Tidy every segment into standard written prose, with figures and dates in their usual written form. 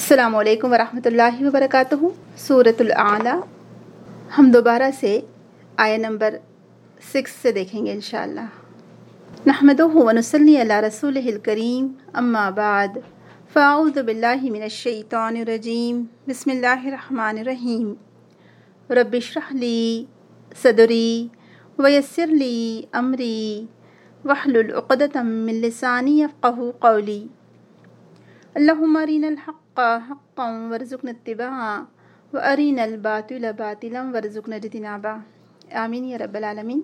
अस्सलाम वालेकुम वरहमतुल्लाहि वबरकातुहू। सूरतुल आला हम दोबारा से आया नंबर 6 से देखेंगे इंशाअल्लाह। नहमदुहु व नुसल्ली अला रसूलिहिल करीम, अम्मा बाद, फ़अऊज़ु बिल्लाहि मिनश शैतानिर रजीम, बिस्मिल्लाहिर रहमानिर रहीम। रब्बिश्रह ली सदरी व यस्सिर ली अमरी वहलुल उक़दतम मिन लिसानी यफ़क़हू क़ौली। अल्लाहुम्मा अरिनल हक़्क़ हक़्क़न वरज़ुक़ना इत्तिबाअ व अरिनल बातिला बातिलन वरज़ुक़ना इज्तिनाबा। आमीन या रब्बल आलमीन।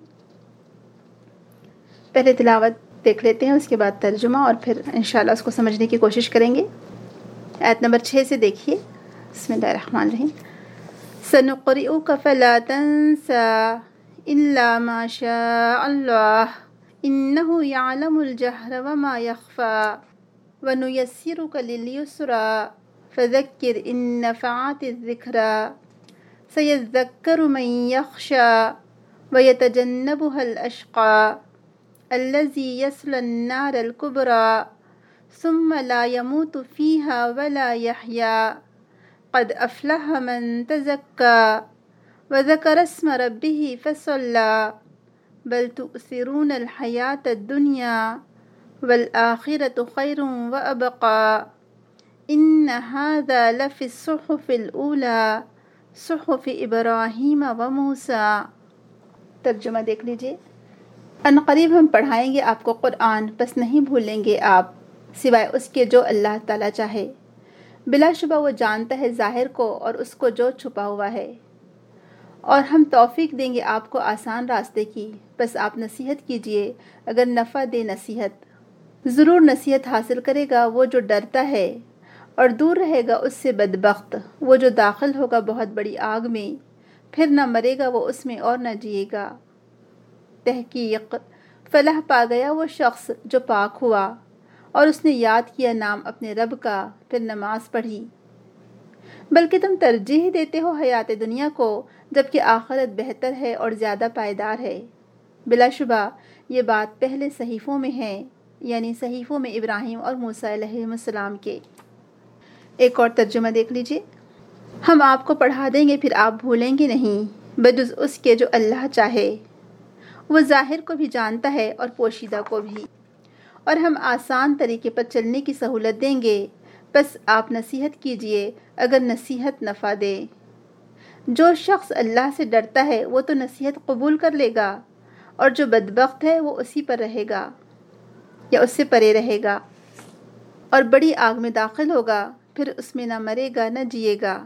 पहले तिलावत देख लेते हैं, उसके बाद तर्जुमा और फिर इंशाअल्लाह उसको समझने की कोशिश करेंगे। आयत नंबर 6 से देखिए। बिस्मिल्लाहिर्रहमानिर्रहीम। सनुक़रिउका फ़ला तंसा इल्ला मा शाअ अल्लाह इन्नहु यअलमुल जहरा व मा यख़फ़ा व नुयस्सिरुका लिल-युस्रा फ़ज़क्किर इन नफ़अतिज़ ज़िक्रा सयज़्ज़क्करु मन यख़शा व यतजन्नबुहल अशक़ा अल्लज़ी यस्लन नारल कुबरा सुम्मा ला यमूतु फ़ीहा व ला यहया क़द अफ़लह मन तज़क्का व ज़करा अस्म रब्बिही फ़सल्ला बल तु'सिरूनल हयातद दुनिया वल आखिरतु खैरुन व अबक़ा इन्न हाज़ा लफ़िस सुहुफ़िल ऊला सुहुफ़ि इब्राहीम व मूसा। तर्जुमा देख लीजिए। अनक़रीब हम पढ़ाएंगे आपको क़ुरआन, बस नहीं भूलेंगे आप सिवाय उसके जो अल्लाह ताला चाहे। बिलाशुबा वो जानता है ज़ाहिर को और उसको जो छुपा हुआ है, और हम तौफ़ीक देंगे आपको आसान रास्ते की, बस आप नसीहत कीजिए। अगर नफ़ा दे नसीहत, ज़रूर नसीहत हासिल करेगा वो जो डरता है, और दूर रहेगा उससे बदबख्त वो जो दाखिल होगा बहुत बड़ी आग में, फिर न मरेगा वो उसमें और न जिएगा। तहक़ीक़ फ़लाह पा गया वो शख्स जो पाक हुआ और उसने याद किया नाम अपने रब का, फिर नमाज पढ़ी। बल्कि तुम तरजीह देते हो हयात दुनिया को, जबकि आखिरत बेहतर है और ज़्यादा पायदार है। बिलाशुबा ये बात पहले सहीफ़ों में है, यानी सहीफ़ों में इब्राहीम और मूसा अलैहिस्सलाम के। एक और तर्जुमा देख लीजिए। हम आपको पढ़ा देंगे फिर आप भूलेंगे नहीं, बजुज़ उसके जो अल्लाह चाहे। वो ज़ाहिर को भी जानता है और पोशीदा को भी, और हम आसान तरीके पर चलने की सहूलत देंगे, बस आप नसीहत कीजिए अगर नसीहत नफ़ा दे। जो शख्स अल्लाह से डरता है वो तो नसीहत कबूल कर लेगा, और जो बदबख्त है वो उसी पर रहेगा या उससे परे रहेगा और बड़ी आग में दाखिल होगा, फिर उसमें न मरेगा न जिएगा।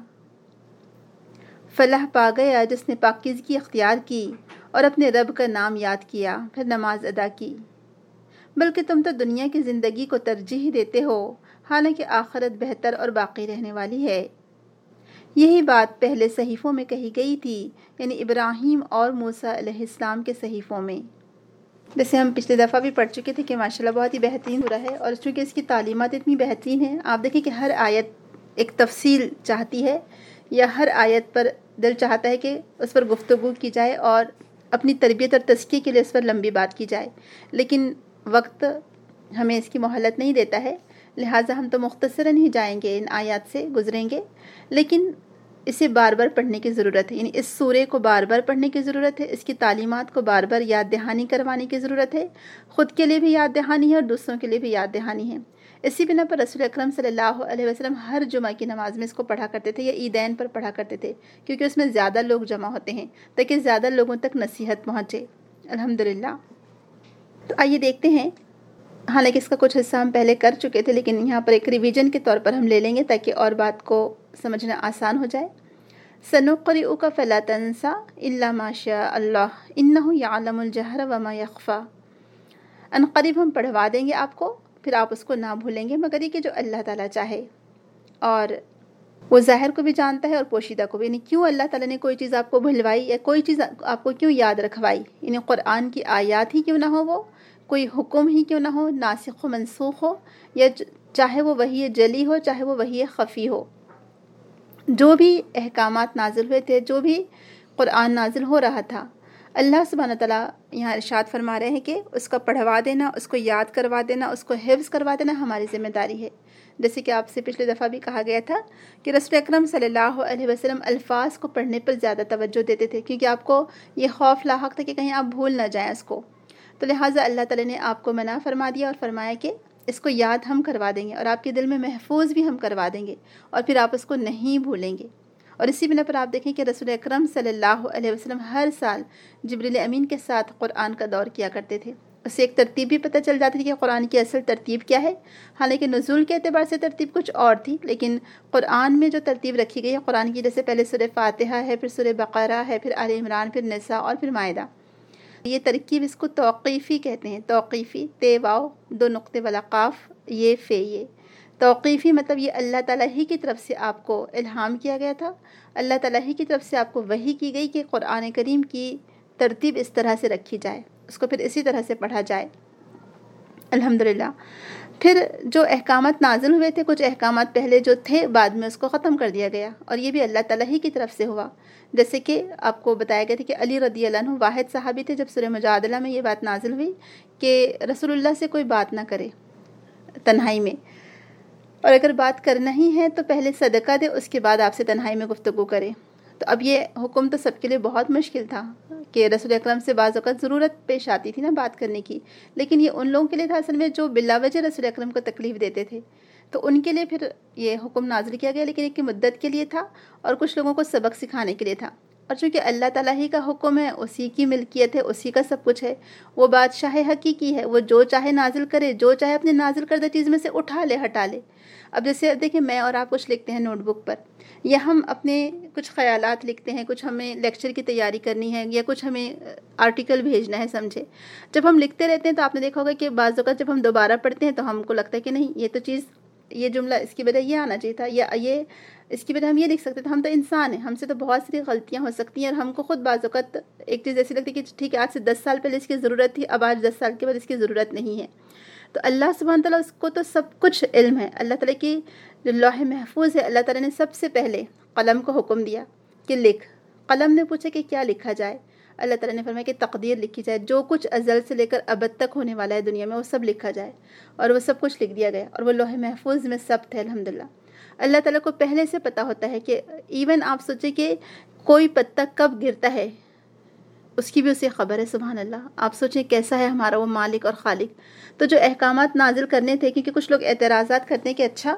फलाह पा गया जिसने पाकीज़गी अख्तियार की और अपने रब का नाम याद किया, फिर नमाज अदा की। बल्कि तुम तो दुनिया की ज़िंदगी को तरजीह देते हो, हालांकि आखिरत बेहतर और बाकी रहने वाली है। यही बात पहले सहीफ़ों में कही गई थी, यानी इब्राहीम और मूसा अलैहिस्सलाम के सहीफ़ों में। जैसे हम पिछले दफ़ा भी पढ़ चुके थे कि माशाल्लाह बहुत ही बेहतरीन सूरह है, और चूँकि इसकी तालीमात इतनी बेहतरीन है, आप देखिए कि हर आयत एक तफसील चाहती है, या हर आयत पर दिल चाहता है कि उस पर गुफ्तगू की जाए और अपनी तरबियत और तज़किये के लिए उस पर लंबी बात की जाए, लेकिन वक्त हमें इसकी मोहलत नहीं देता है, लिहाजा हम तो मुख्तसरन ही जाएंगे, इन आयत से गुजरेंगे। लेकिन इसे बार बार पढ़ने की ज़रूरत है, यानी इस सूरे को बार बार पढ़ने की ज़रूरत है, इसकी तालीमात को बार बार याद दहानी करवाने की ज़रूरत है। ख़ुद के लिए भी याद दहानी है और दूसरों के लिए भी याद दहानी है। इसी बिना पर रसूल अकरम सल्लल्लाहु अलैहि वसल्लम हर जुमा की नमाज में इसको पढ़ा करते थे, या ईदैन पर पढ़ा करते थे, क्योंकि उसमें ज़्यादा लोग जमा होते हैं ताकि ज़्यादा लोगों तक नसीहत पहुँचे। अल्हम्दुलिल्लाह। तो आइए देखते हैं। हालांकि इसका कुछ हिस्सा हम पहले कर चुके थे, लेकिन यहाँ पर एक रिवीजन के तौर पर हम ले लेंगे ताकि और बात को समझना आसान हो जाए। सनुक़रिउका फ़ला तंसा इल्ला मा शाअ अल्लाह इन्नहु यअलमुल जहरा व मा यख़फ़ा। अनक़रीब हम पढ़वा देंगे आपको, फिर आप उसको ना भूलेंगे मगर ये कि जो अल्लाह ताला चाहे, और वो ज़ाहिर को भी जानता है और पोशीदा को भी। यानी क्यों अल्लाह ताला ने कोई चीज़ आपको भुलवाई या कोई चीज़ आपको क्यों याद रखवाई, यानी क़ुरआन की आयत ही क्यों ना हो, वो कोई हुक्म ही क्यों ना हो, नासिख़ व मनसूख़ हो, या चाहे वो वही जली हो चाहे वो वही ख़फ़ी हो, जो भी अहकामात नाजिल हुए थे, जो भी क़ुरआन नाजिल हो रहा था, अल्लाह सुब्हानहू व तआला یہاں ارشاد فرما رہے ہیں کہ اس کا پڑھوا دینا، اس کو یاد کروا دینا، اس کو حفظ کروا دینا ہماری ذمہ داری ہے۔ جیسے کہ آپ سے پچھلی دفعہ بھی کہا گیا تھا کہ رسول اکرم صلی اللہ علیہ وسلم الفاظ کو پڑھنے پر زیادہ توجہ دیتے تھے، کیونکہ آپ کو یہ خوف لاحق تھا کہ کہیں آپ بھول نہ جائیں اس کو، تو لہٰذا اللہ تعالیٰ نے آپ کو منع فرما دیا اور فرمایا کہ اس کو یاد ہم کروا دیں گے اور آپ کے دل میں محفوظ بھی ہم کروا دیں گے اور پھر آپ اس کو نہیں بھولیں گے۔ اور اسی بنا پر آپ دیکھیں کہ رسول اکرم صلی اللہ علیہ وسلم ہر سال جبریل امین کے ساتھ قرآن کا دور کیا کرتے تھے۔ اس سے ایک ترتیب بھی پتہ چل جاتی تھی کہ قرآن کی اصل ترتیب کیا ہے، حالانکہ نزول کے اعتبار سے ترتیب کچھ اور تھی، لیکن قرآن میں جو ترتیب رکھی گئی ہے قرآن کی، جیسے پہلے سورہ فاتحہ ہے، پھر سورہ بقرہ ہے، پھر آل عمران، پھر نساء اور پھر مائدہ۔ یہ ترکیب اس کو توقیفی کہتے ہیں، توقیفی، تے واو 2 نقطے والا قاف، یہ فے، یہ توقیفی مطلب یہ اللہ تعالیٰ ہی کی طرف سے آپ کو الہام کیا گیا تھا، اللہ تعالیٰ ہی کی طرف سے آپ کو وحی کی گئی کہ قرآن کریم کی ترتیب اس طرح سے رکھی جائے، اس کو پھر اسی طرح سے پڑھا جائے۔ الحمدللہ پھر جو احکامات نازل ہوئے تھے، کچھ احکامات پہلے جو تھے بعد میں اس کو ختم کر دیا گیا، اور یہ بھی اللہ تعالیٰ ہی کی طرف سے ہوا۔ جیسے کہ آپ کو بتایا گیا تھا کہ علی رضی اللہ عنہ واحد صحابی تھے جب سورہ مجادلہ میں یہ بات نازل ہوئی کہ رسول اللہ سے کوئی بات نہ کرے تنہائی میں، اور اگر بات کرنا ہی ہے تو پہلے صدقہ دے، اس کے بعد آپ سے تنہائی میں گفتگو کرے۔ تو اب یہ حکم تو سب کے لیے بہت مشکل تھا کہ رسول اکرم سے بعض اوقات ضرورت پیش آتی تھی نا بات کرنے کی، لیکن یہ ان لوگوں کے لیے تھا اصل میں جو بلا وجہ رسول اکرم کو تکلیف دیتے تھے، تو ان کے لیے پھر یہ حکم نازل کیا گیا، لیکن ایک مدت کے لیے تھا اور کچھ لوگوں کو سبق سکھانے کے لیے تھا۔ اور چونکہ اللہ تعالیٰ ہی کا حکم ہے، اسی کی ملکیت ہے، اسی کا سب کچھ ہے، وہ بادشاہ حقیقی ہے، وہ جو چاہے نازل کرے، جو چاہے اپنے نازل کردہ چیز میں سے اٹھا لے، ہٹا لے۔ اب جیسے دیکھیں میں اور آپ کچھ لکھتے ہیں نوٹ بک پر، یا ہم اپنے کچھ خیالات لکھتے ہیں، کچھ ہمیں لیکچر کی تیاری کرنی ہے یا کچھ ہمیں آرٹیکل بھیجنا ہے، سمجھے، جب ہم لکھتے رہتے ہیں تو آپ نے دیکھا ہوگا کہ بعض اوقات جب ہم دوبارہ پڑھتے ہیں تو ہم کو لگتا ہے کہ نہیں، یہ تو چیز، یہ جملہ اس کی بجائے یہ آنا چاہیے تھا، یا یہ اس کی بجائے ہم یہ لکھ سکتے تھے۔ ہم تو انسان ہیں، ہم سے تو بہت ساری غلطیاں ہو سکتی ہیں، اور ہم کو خود بعض اوقات ایک چیز ایسی لگتی ہے کہ ٹھیک ہے آج سے 10 سال پہلے اس کی ضرورت تھی، اب آج 10 سال کے بعد اس کی ضرورت نہیں ہے۔ تو اللہ سبحانہ تعالیٰ اس کو تو سب کچھ علم ہے، اللہ تعالیٰ کی جو لوح محفوظ ہے، اللہ تعالیٰ نے سب سے پہلے قلم کو حکم دیا کہ لکھ۔ قلم نے پوچھا کہ کیا لکھا جائے، اللہ تعالیٰ نے فرمایا کہ تقدیر لکھی جائے، جو کچھ ازل سے لے کر ابد تک ہونے والا ہے دنیا میں وہ سب لکھا جائے، اور وہ سب کچھ لکھ دیا گیا، اور وہ لوح محفوظ میں سب تھے۔ الحمدللہ اللہ تعالیٰ کو پہلے سے پتہ ہوتا ہے کہ ایون آپ سوچیں کہ کوئی پتا کب گرتا ہے اس کی بھی اسے خبر ہے، سبحان اللہ۔ آپ سوچیں کیسا ہے ہمارا وہ مالک اور خالق۔ تو جو احکامات نازل کرنے تھے، کیونکہ کچھ لوگ اعتراضات کرتے ہیں کہ اچھا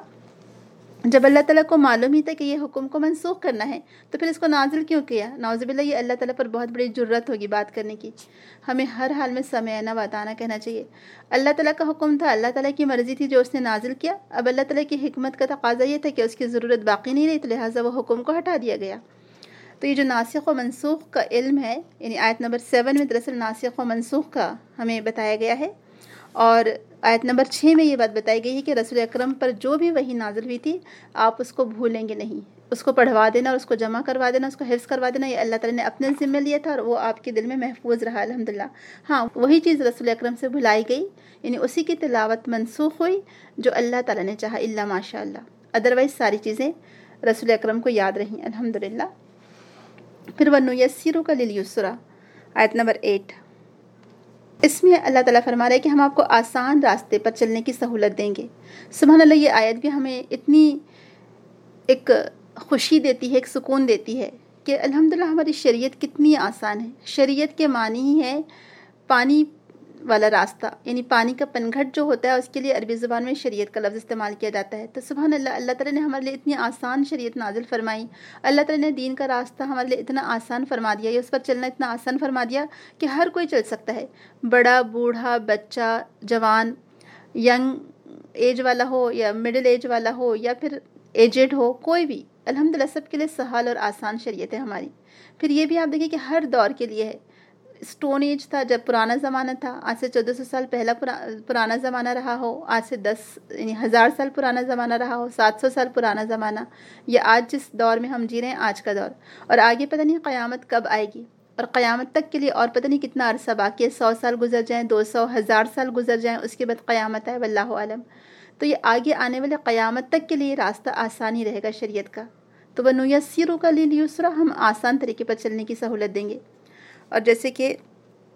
جب اللہ تعالیٰ کو معلوم ہی تھا کہ یہ حکم کو منسوخ کرنا ہے تو پھر اس کو نازل کیوں کیا؟ نعوذ باللہ، یہ اللہ تعالیٰ پر بہت بڑی جرت ہوگی بات کرنے کی۔ ہمیں ہر حال میں سمعنا واتانا کہنا چاہیے۔ اللہ تعالیٰ کا حکم تھا، اللہ تعالیٰ کی مرضی تھی جو اس نے نازل کیا، اب اللہ تعالیٰ کی حکمت کا تقاضا یہ تھا کہ اس کی ضرورت باقی نہیں رہی، تو لہٰذا وہ حکم کو ہٹا دیا گیا۔ تو یہ جو ناسخ و منسوخ کا علم ہے، یعنی آیت نمبر 7 میں دراصل ناسخ و منسوخ کا ہمیں بتایا گیا ہے، اور آیت نمبر 6 میں یہ بات بتائی گئی ہے کہ رسول اکرم پر جو بھی وحی نازل ہوئی تھی آپ اس کو بھولیں گے نہیں، اس کو پڑھوا دینا اور اس کو جمع کروا دینا، اس کو حفظ کروا دینا، یہ اللہ تعالیٰ نے اپنے ذمہ لیا تھا اور وہ آپ کے دل میں محفوظ رہا الحمدللہ۔ ہاں، وہی چیز رسول اکرم سے بھلائی گئی، یعنی اسی کی تلاوت منسوخ ہوئی جو اللہ تعالیٰ نے چاہا، الا ماشاء اللہ، ادروائز ساری چیزیں رسول اکرم کو یاد رہیں الحمدللہ۔ پھر وَنُيَسِّرُكَ لِلْيُسْرَىٰ آیت نمبر 8، اس میں اللہ تعالیٰ فرما رہا ہے کہ ہم آپ کو آسان راستے پر چلنے کی سہولت دیں گے۔ سبحان اللہ، یہ آیت بھی ہمیں اتنی ایک خوشی دیتی ہے، ایک سکون دیتی ہے کہ الحمدللہ ہماری شریعت کتنی آسان ہے۔ شریعت کے معنی ہی ہے پانی والا راستہ، یعنی پانی کا پنگھٹ جو ہوتا ہے اس کے لیے عربی زبان میں شریعت کا لفظ استعمال کیا جاتا ہے۔ تو سبحان اللہ، اللہ تعالیٰ نے ہمارے لیے اتنی آسان شریعت نازل فرمائی، اللہ تعالیٰ نے دین کا راستہ ہمارے لیے اتنا آسان فرما دیا، یا اس پر چلنا اتنا آسان فرما دیا کہ ہر کوئی چل سکتا ہے، بڑا، بوڑھا، بچہ، جوان، ینگ ایج والا ہو یا مڈل ایج والا ہو یا پھر ایجڈ ہو، کوئی بھی، الحمدللہ سب کے لیے سہل اور آسان شریعت ہے ہماری۔ پھر یہ بھی آپ دیکھیں کہ ہر دور کے لیے ہے۔ اسٹون ایج تھا جب پرانا زمانہ تھا، آج سے 1400 سال پہلا پرانا زمانہ رہا ہو، آج سے 10,000 سال پرانا زمانہ رہا ہو، 700 سال پرانا زمانہ، یا آج جس دور میں ہم جی رہے ہیں آج کا دور، اور آگے پتہ نہیں قیامت کب آئے گی، اور قیامت تک کے لیے اور پتہ نہیں کتنا عرصہ باقی ہے، 100 سال گزر جائیں، 200، 1000 سال گزر جائیں، اس کے بعد قیامت ہے، واللہ عالم۔ تو یہ آگے آنے والے قیامت تک کے لیے راستہ آسان ہی رہے گا شریعت کا۔ تو وَنُيَسِّرُكَ لِلْيُسْرَىٰ، ہم آسان طریقے پر چلنے کی سہولت دیں گے۔ اور جیسے کہ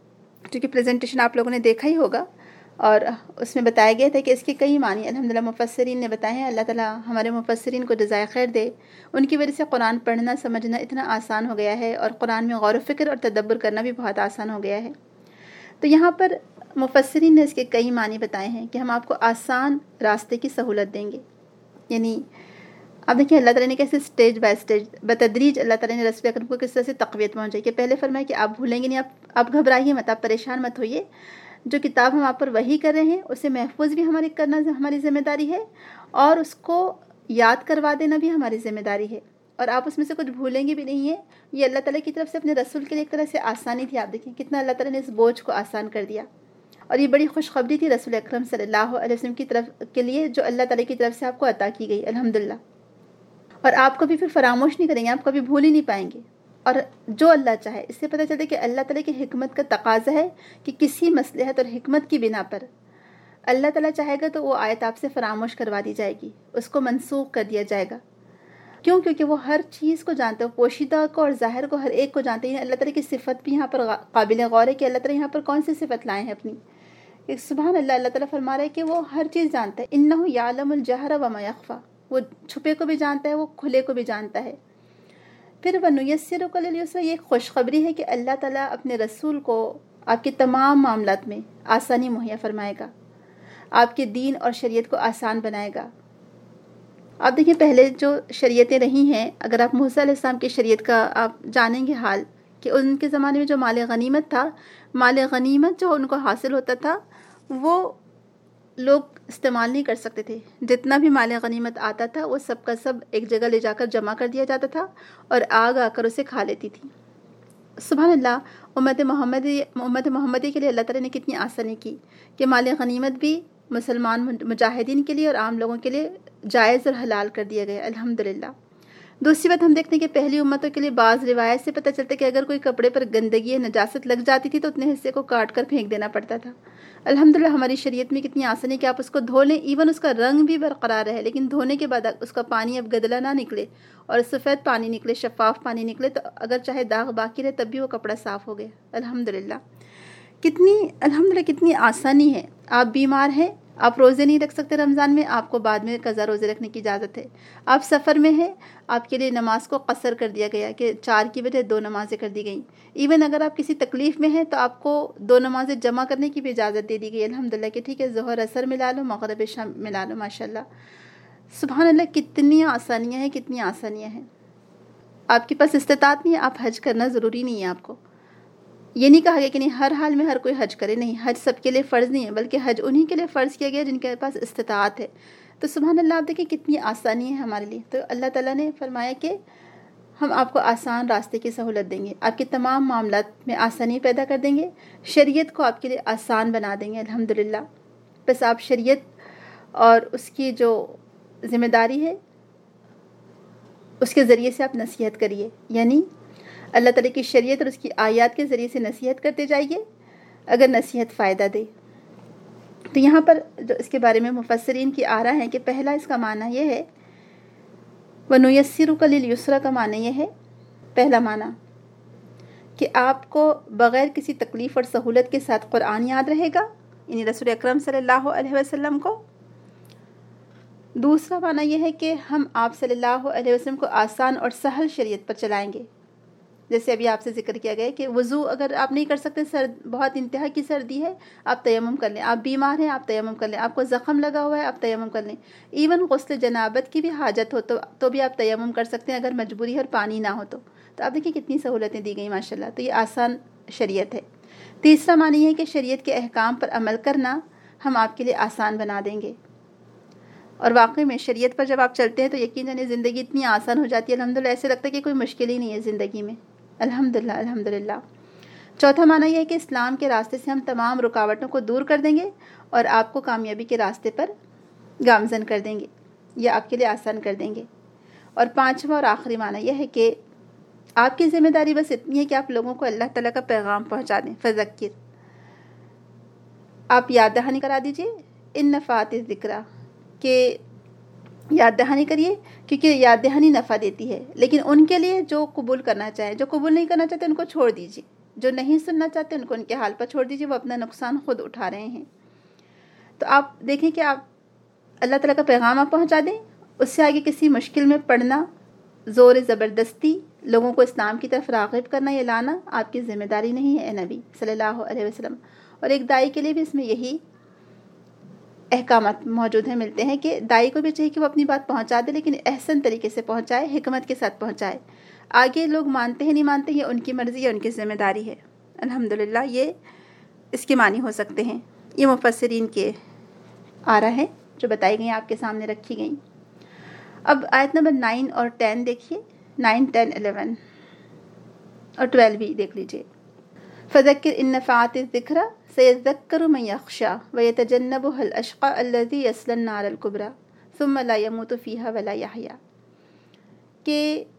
چونکہ پریزنٹیشن آپ لوگوں نے دیکھا ہی ہوگا اور اس میں بتایا گیا تھا کہ اس کے کئی معنی الحمدللہ مفسرین نے بتائے ہیں. اللہ تعالیٰ ہمارے مفسرین کو جزائے خیر دے. ان کی وجہ سے قرآن پڑھنا سمجھنا اتنا آسان ہو گیا ہے اور قرآن میں غور و فکر اور تدبر کرنا بھی بہت آسان ہو گیا ہے. تو یہاں پر مفسرین نے اس کے کئی معنی بتائے ہیں کہ ہم آپ کو آسان راستے کی سہولت دیں گے. یعنی اب دیکھیں اللہ تعالیٰ نے کیسے اسٹیج بائی اسٹیج بتدریج اللہ تعالیٰ نے رسول اکرم کو کس طرح سے تقویت پہنچائی کہ پہلے فرمایا کہ آپ بھولیں گے نہیں, آپ گھبرائیے مت, آپ پریشان مت ہوئیے. جو کتاب ہم آپ پر وحی کر رہے ہیں اسے محفوظ بھی ہماری کرنا ہماری ذمہ داری ہے اور اس کو یاد کروا دینا بھی ہماری ذمہ داری ہے, اور آپ اس میں سے کچھ بھولیں گے بھی نہیں ہے. یہ اللہ تعالیٰ کی طرف سے اپنے رسول کے لیے ایک طرح سے آسانی تھی. آپ دیکھیں کتنا اللہ تعالیٰ نے اس بوجھ کو آسان کر دیا, اور یہ بڑی خوشخبری تھی رسول اکرم صلی اللہ علیہ وسلم کی طرف کے لیے جو اللہ تعالیٰ کی طرف سے آپ کو عطا کی گئی الحمدللہ. اور آپ کبھی پھر فراموش نہیں کریں گے, آپ کبھی بھول ہی نہیں پائیں گے. اور جو اللہ چاہے, اس سے پتہ چلتا ہے کہ اللہ تعالیٰ کی حکمت کا تقاضا ہے کہ کسی مصلحت اور حکمت کی بنا پر اللہ تعالیٰ چاہے گا تو وہ آیت آپ سے فراموش کروا دی جائے گی, اس کو منسوخ کر دیا جائے گا. کیوں؟ کیونکہ وہ ہر چیز کو جانتا ہے, پوشیدہ کو اور ظاہر کو ہر ایک کو جانتے ہیں. اللہ تعالیٰ کی صفت بھی یہاں پر قابل غور ہے کہ اللہ تعالیٰ یہاں پر کون سی صفت لائے ہیں اپنی. سبحان اللہ, اللہ تعالیٰ فرما رہا ہے کہ وہ ہر چیز جانتا ہے. انہ یعلم الجہر وما یخفی, وہ چھپے کو بھی جانتا ہے, وہ کھلے کو بھی جانتا ہے. پھر وَنُيَسِّرُكَ لِلْيُسْرَى, یہ خوشخبری ہے کہ اللہ تعالیٰ اپنے رسول کو آپ کے تمام معاملات میں آسانی مہیا فرمائے گا, آپ کے دین اور شریعت کو آسان بنائے گا. آپ دیکھیں پہلے جو شریعتیں رہی ہیں, اگر آپ موسیٰ علیہ السلام کی شریعت کا آپ جانیں گے حال, کہ ان کے زمانے میں جو مال غنیمت تھا, مال غنیمت جو ان کو حاصل ہوتا تھا وہ لوگ استعمال نہیں کر سکتے تھے. جتنا بھی مال غنیمت آتا تھا وہ سب کا سب ایک جگہ لے جا کر جمع کر دیا جاتا تھا اور آگ آ کر اسے کھا لیتی تھی. سبحان اللہ, امت محمدی کے لیے اللہ تعالیٰ نے کتنی آسانی کی کہ مال غنیمت بھی مسلمان مجاہدین کے لیے اور عام لوگوں کے لیے جائز اور حلال کر دیا گیا الحمدللہ. دوسری بات ہم دیکھتے ہیں کہ پہلی امتوں کے لیے بعض روایت سے پتہ چلتا ہے کہ اگر کوئی کپڑے پر گندگی یا نجاست لگ جاتی تھی تو اتنے حصے کو کاٹ کر پھینک دینا پڑتا تھا. الحمدللہ ہماری شریعت میں کتنی آسانی کہ آپ اس کو دھو لیں, ایون اس کا رنگ بھی برقرار رہے, لیکن دھونے کے بعد اس کا پانی اب گدلا نہ نکلے اور سفید پانی نکلے, شفاف پانی نکلے, تو اگر چاہے داغ باقی رہے تب بھی وہ کپڑا صاف ہو گیا الحمدللہ. کتنی آسانی ہے. آپ بیمار ہیں, آپ روزے نہیں رکھ سکتے رمضان میں, آپ کو بعد میں قضا روزے رکھنے کی اجازت ہے. آپ سفر میں ہیں, آپ کے لیے نماز کو قصر کر دیا گیا کہ 4 کی بجائے 2 نمازیں کر دی گئیں. ایون اگر آپ کسی تکلیف میں ہیں تو آپ کو 2 نمازیں جمع کرنے کی بھی اجازت دے دی گئی الحمدللہ, کہ ٹھیک ہے ظہر اثر ملا لو, مغرب شام ملا لو. ماشاءاللہ سبحان اللہ, کتنی آسانیاں ہیں, کتنی آسانیاں ہیں. آپ کے پاس استطاعت نہیں ہے, آپ حج کرنا ضروری نہیں ہے. آپ کو یہ نہیں کہا گیا کہ نہیں ہر حال میں ہر کوئی حج کرے, نہیں, حج سب کے لیے فرض نہیں ہے, بلکہ حج انہی کے لیے فرض کیا گیا جن کے پاس استطاعت ہے. تو سبحان اللہ, آپ دیکھیں کتنی آسانی ہے ہمارے لیے. تو اللہ تعالیٰ نے فرمایا کہ ہم آپ کو آسان راستے کی سہولت دیں گے, آپ کے تمام معاملات میں آسانی پیدا کر دیں گے, شریعت کو آپ کے لیے آسان بنا دیں گے الحمدللہ. بس آپ شریعت اور اس کی جو ذمہ داری ہے اس کے ذریعے سے آپ نصیحت کریے, یعنی اللہ تعالیٰ کی شریعت اور اس کی آیات کے ذریعے سے نصیحت کرتے جائیے اگر نصیحت فائدہ دے. تو یہاں پر جو اس کے بارے میں مفسرین کی آرا ہے کہ پہلا اس کا معنی یہ ہے, وَنُيَسِّرُكَ لِلْيُسْرَى کا معنی یہ ہے, پہلا معنی کہ آپ کو بغیر کسی تکلیف اور سہولت کے ساتھ قرآن یاد رہے گا, یعنی رسول اکرم صلی اللہ علیہ وسلم کو. دوسرا معنی یہ ہے کہ ہم آپ صلی اللہ علیہ وسلم کو آسان اور سہل شریعت پر چلائیں گے. جیسے ابھی آپ سے ذکر کیا گیا کہ وضو اگر آپ نہیں کر سکتے, بہت انتہا کی سردی ہے, آپ تیمم کر لیں. آپ بیمار ہیں, آپ تیمم کر لیں. آپ کو زخم لگا ہوا ہے, آپ تیمم کر لیں. ایون غسل جنابت کی بھی حاجت ہو تو بھی آپ تیمم کر سکتے ہیں اگر مجبوری اور پانی نہ ہو تو. آپ دیکھیں کتنی سہولتیں دی گئی ماشاءاللہ. تو یہ آسان شریعت ہے. تیسرا معنی یہ ہے کہ شریعت کے احکام پر عمل کرنا ہم آپ کے لیے آسان بنا دیں گے. اور واقعی میں شریعت پر جب آپ چلتے ہیں تو یقین جانیں زندگی اتنی آسان ہو جاتی ہے الحمدللہ, ایسے لگتا ہے کہ کوئی مشکل ہی نہیں ہے زندگی میں الحمدللہ الحمدللہ. چوتھا معنی یہ ہے کہ اسلام کے راستے سے ہم تمام رکاوٹوں کو دور کر دیں گے اور آپ کو کامیابی کے راستے پر گامزن کر دیں گے, یا آپ کے لیے آسان کر دیں گے. اور پانچواں اور آخری معنی یہ ہے کہ آپ کی ذمہ داری بس اتنی ہے کہ آپ لوگوں کو اللہ تعالیٰ کا پیغام پہنچا دیں. فذکر, آپ یاد دہانی کرا دیجئے, ان نفعات الذکریٰ, کہ یاد دہانی کریے کیونکہ یاد دہانی نفع دیتی ہے, لیکن ان کے لیے جو قبول کرنا چاہیں, جو قبول نہیں کرنا چاہتے ان کو چھوڑ دیجیے. جو نہیں سننا چاہتے ان کو ان کے حال پر چھوڑ دیجیے، وہ اپنا نقصان خود اٹھا رہے ہیں۔ تو آپ دیکھیں کہ آپ اللہ تعالیٰ کا پیغام آپ پہنچا دیں، اس سے آگے کسی مشکل میں پڑنا، زور زبردستی لوگوں کو اسلام کی طرف راغب کرنا یا لانا آپ کی ذمہ داری نہیں ہے، اے نبی صلی اللہ علیہ وسلم۔ اور ایک دائی کے لیے بھی اس میں یہی احکامات موجود ہیں، ملتے ہیں کہ دائی کو بھی چاہیے کہ وہ اپنی بات پہنچا دے، لیکن احسن طریقے سے پہنچائے، حکمت کے ساتھ پہنچائے۔ آگے لوگ مانتے ہیں نہیں مانتے یہ ان کی مرضی ہے، ان کی ذمہ داری ہے۔ الحمدللہ یہ اس کے معنی ہو سکتے ہیں، یہ مفسرین کے آرا ہے جو بتائی گئی آپ کے سامنے رکھی گئیں۔ اب آیت نمبر 9 اور 10 دیکھیے، 9، 10، 11 اور 12 بھی دیکھ لیجئے۔ فَذَكِّرْ إِن نَّفَعَتِ الذِّكْرَىٰ سَيَذَّكَّرُ مَن يَخْشَىٰ وَيَتَجَنَّبُهَا الْأَشْقَىٰ الَّذِي يَصْلَى النَّارَ الْكُبْرىٰ ثُمَّ لَا يَمُوتُ فِيهَا وَلَا يَحْيَىٰ، کہ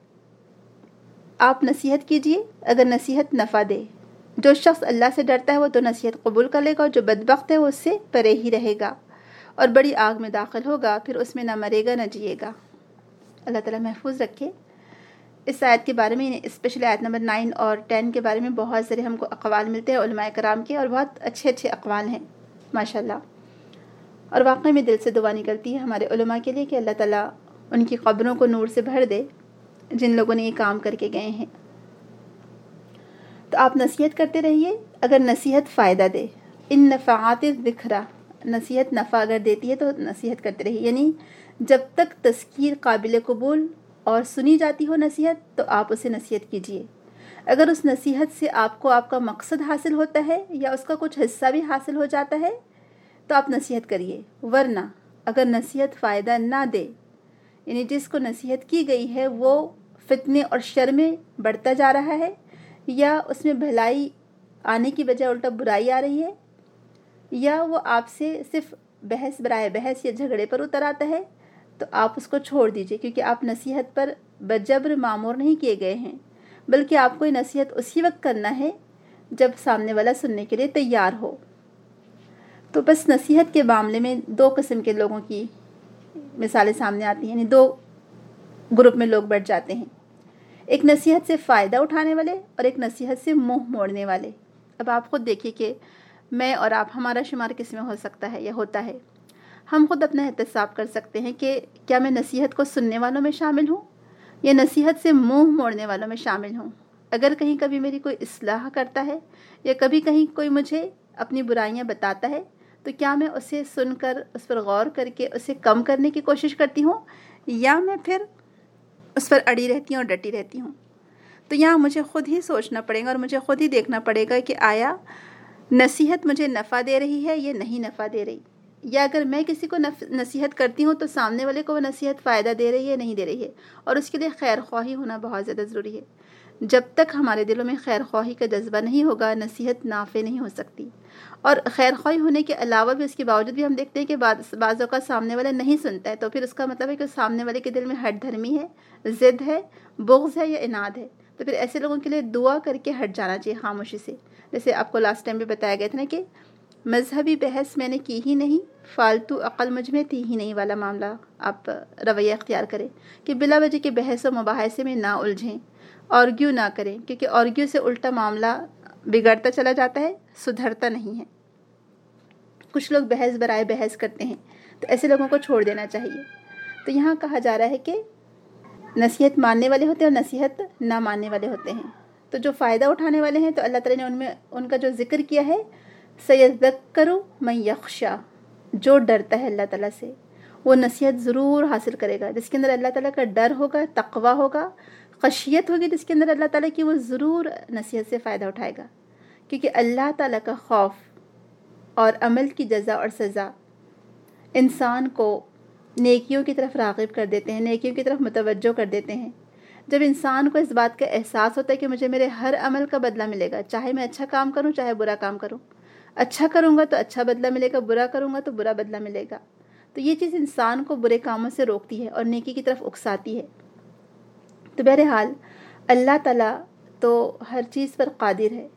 آپ نصیحت کیجئے اگر نصیحت نفع دے۔ جو شخص اللہ سے ڈرتا ہے وہ تو نصیحت قبول کر لے گا، اور جو بدبخت ہے وہ اس سے پرے ہی رہے گا اور بڑی آگ میں داخل ہوگا، پھر اس میں نہ مرے گا نہ جیے گا۔ اللہ تعالیٰ محفوظ رکھے۔ اس آیت کے بارے میں، اسپیشلی آیت نمبر 9 اور 10 کے بارے میں بہت سارے ہم کو اقوال ملتے ہیں علماء کرام کے، اور بہت اچھے اچھے اقوال ہیں ماشاءاللہ۔ اور واقعی میں دل سے دعا نکلتی ہے ہمارے علماء کے لیے کہ اللہ تعالیٰ ان کی قبروں کو نور سے بھر دے جن لوگوں نے یہ کام کر کے گئے ہیں۔ تو آپ نصیحت کرتے رہیے اگر نصیحت فائدہ دے۔ ان نفعات الذکریٰ، نصیحت نفع اگر دیتی ہے تو نصیحت کرتے رہیے، یعنی جب تک تذکیر قابل قبول اور سنی جاتی ہو نصیحت تو آپ اسے نصیحت کیجیے۔ اگر اس نصیحت سے آپ کو آپ کا مقصد حاصل ہوتا ہے یا اس کا کچھ حصہ بھی حاصل ہو جاتا ہے تو آپ نصیحت کریے، ورنہ اگر نصیحت فائدہ نہ دے، یعنی جس کو نصیحت کی گئی ہے وہ فتنے اور شر میں بڑھتا جا رہا ہے یا اس میں بھلائی آنے کی بجائے الٹا برائی آ رہی ہے، یا وہ آپ سے صرف بحث برائے بحث یا جھگڑے پر اتر آتا ہے، تو آپ اس کو چھوڑ دیجئے، کیونکہ آپ نصیحت پر بجبر مامور نہیں کیے گئے ہیں، بلکہ آپ کو یہ نصیحت اسی وقت کرنا ہے جب سامنے والا سننے کے لیے تیار ہو۔ تو بس نصیحت کے معاملے میں دو قسم کے لوگوں کی مثالیں سامنے آتی ہیں، یعنی دو گروپ میں لوگ بٹ جاتے ہیں، ایک نصیحت سے فائدہ اٹھانے والے اور ایک نصیحت سے منہ موڑنے والے۔ اب آپ خود دیکھیے کہ میں اور آپ، ہمارا شمار کس میں ہو سکتا ہے یا ہوتا ہے۔ ہم خود اپنا احتساب کر سکتے ہیں کہ کیا میں نصیحت کو سننے والوں میں شامل ہوں یا نصیحت سے منہ موڑنے والوں میں شامل ہوں۔ اگر کہیں کبھی میری کوئی اصلاح کرتا ہے یا کبھی کہیں کوئی مجھے اپنی برائیاں بتاتا ہے تو کیا میں اسے سن کر اس پر غور کر کے اسے کم کرنے کی کوشش کرتی ہوں یا میں پھر اس پر اڑی رہتی ہوں اور ڈٹی رہتی ہوں۔ تو یہاں مجھے خود ہی سوچنا پڑے گا اور مجھے خود ہی دیکھنا پڑے گا کہ آیا نصیحت مجھے نفع دے رہی ہے یا نہیں نفع دے رہی، یا اگر میں کسی کو نصیحت کرتی ہوں تو سامنے والے کو وہ نصیحت فائدہ دے رہی ہے نہیں دے رہی ہے، اور اس کے لیے خیر خواہی ہونا بہت زیادہ ضروری ہے۔ جب تک ہمارے دلوں میں خیر خواہی کا جذبہ نہیں ہوگا نصیحت نافع نہیں ہو سکتی۔ اور خیر خواہی ہونے کے علاوہ بھی، اس کے باوجود بھی ہم دیکھتے ہیں کہ بعض اوقات سامنے والا نہیں سنتا ہے، تو پھر اس کا مطلب ہے کہ سامنے والے کے دل میں ہٹ دھرمی ہے، ضد ہے، بغض ہے یا اناد ہے۔ تو پھر ایسے لوگوں کے لیے دعا کر کے ہٹ جانا چاہیے خاموشی سے۔ جیسے آپ کو لاسٹ ٹائم بھی بتایا گیا تھا نا کہ مذہبی بحث میں نے کی ہی نہیں، فالتو عقل مجھ میں تھی ہی نہیں والا معاملہ آپ رویہ اختیار کریں کہ بلا وجہ کے بحث و مباحثے میں نہ الجھیں، آرگیو نہ کریں، کیونکہ آرگیو سے الٹا معاملہ بگڑتا چلا جاتا ہے، سدھرتا نہیں ہے۔ کچھ لوگ بحث برائے بحث کرتے ہیں، تو ایسے لوگوں کو چھوڑ دینا چاہیے۔ تو یہاں کہا جا رہا ہے کہ نصیحت ماننے والے ہوتے ہیں اور نصیحت نہ ماننے والے ہوتے ہیں۔ تو جو فائدہ اٹھانے والے ہیں تو اللہ تعالیٰ نے ان کا جو ذکر کیا ہے، سَيَذَّكَّرُ مَن يَخْشَىٰ، جو ڈرتا ہے اللہ تعالیٰ سے وہ نصیحت ضرور حاصل کرے گا۔ جس کے اندر اللہ تعالیٰ کا ڈر ہوگا، تقویٰ ہوگا، خشیت ہوگی جس کے اندر اللہ تعالیٰ کی، وہ ضرور نصیحت سے فائدہ اٹھائے گا، کیونکہ اللہ تعالیٰ کا خوف اور عمل کی جزا اور سزا انسان کو نیکیوں کی طرف راغب کر دیتے ہیں، نیکیوں کی طرف متوجہ کر دیتے ہیں۔ جب انسان کو اس بات کا احساس ہوتا ہے کہ مجھے میرے ہر عمل کا بدلہ ملے گا، چاہے میں اچھا کام کروں چاہے برا کام کروں، اچھا کروں گا تو اچھا بدلہ ملے گا، برا کروں گا تو برا بدلہ ملے گا، تو یہ چیز انسان کو برے کاموں سے روکتی ہے اور نیکی کی طرف اکساتی ہے۔ تو بہرحال اللہ تعالیٰ تو ہر چیز پر قادر ہے،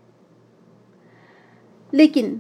لیکن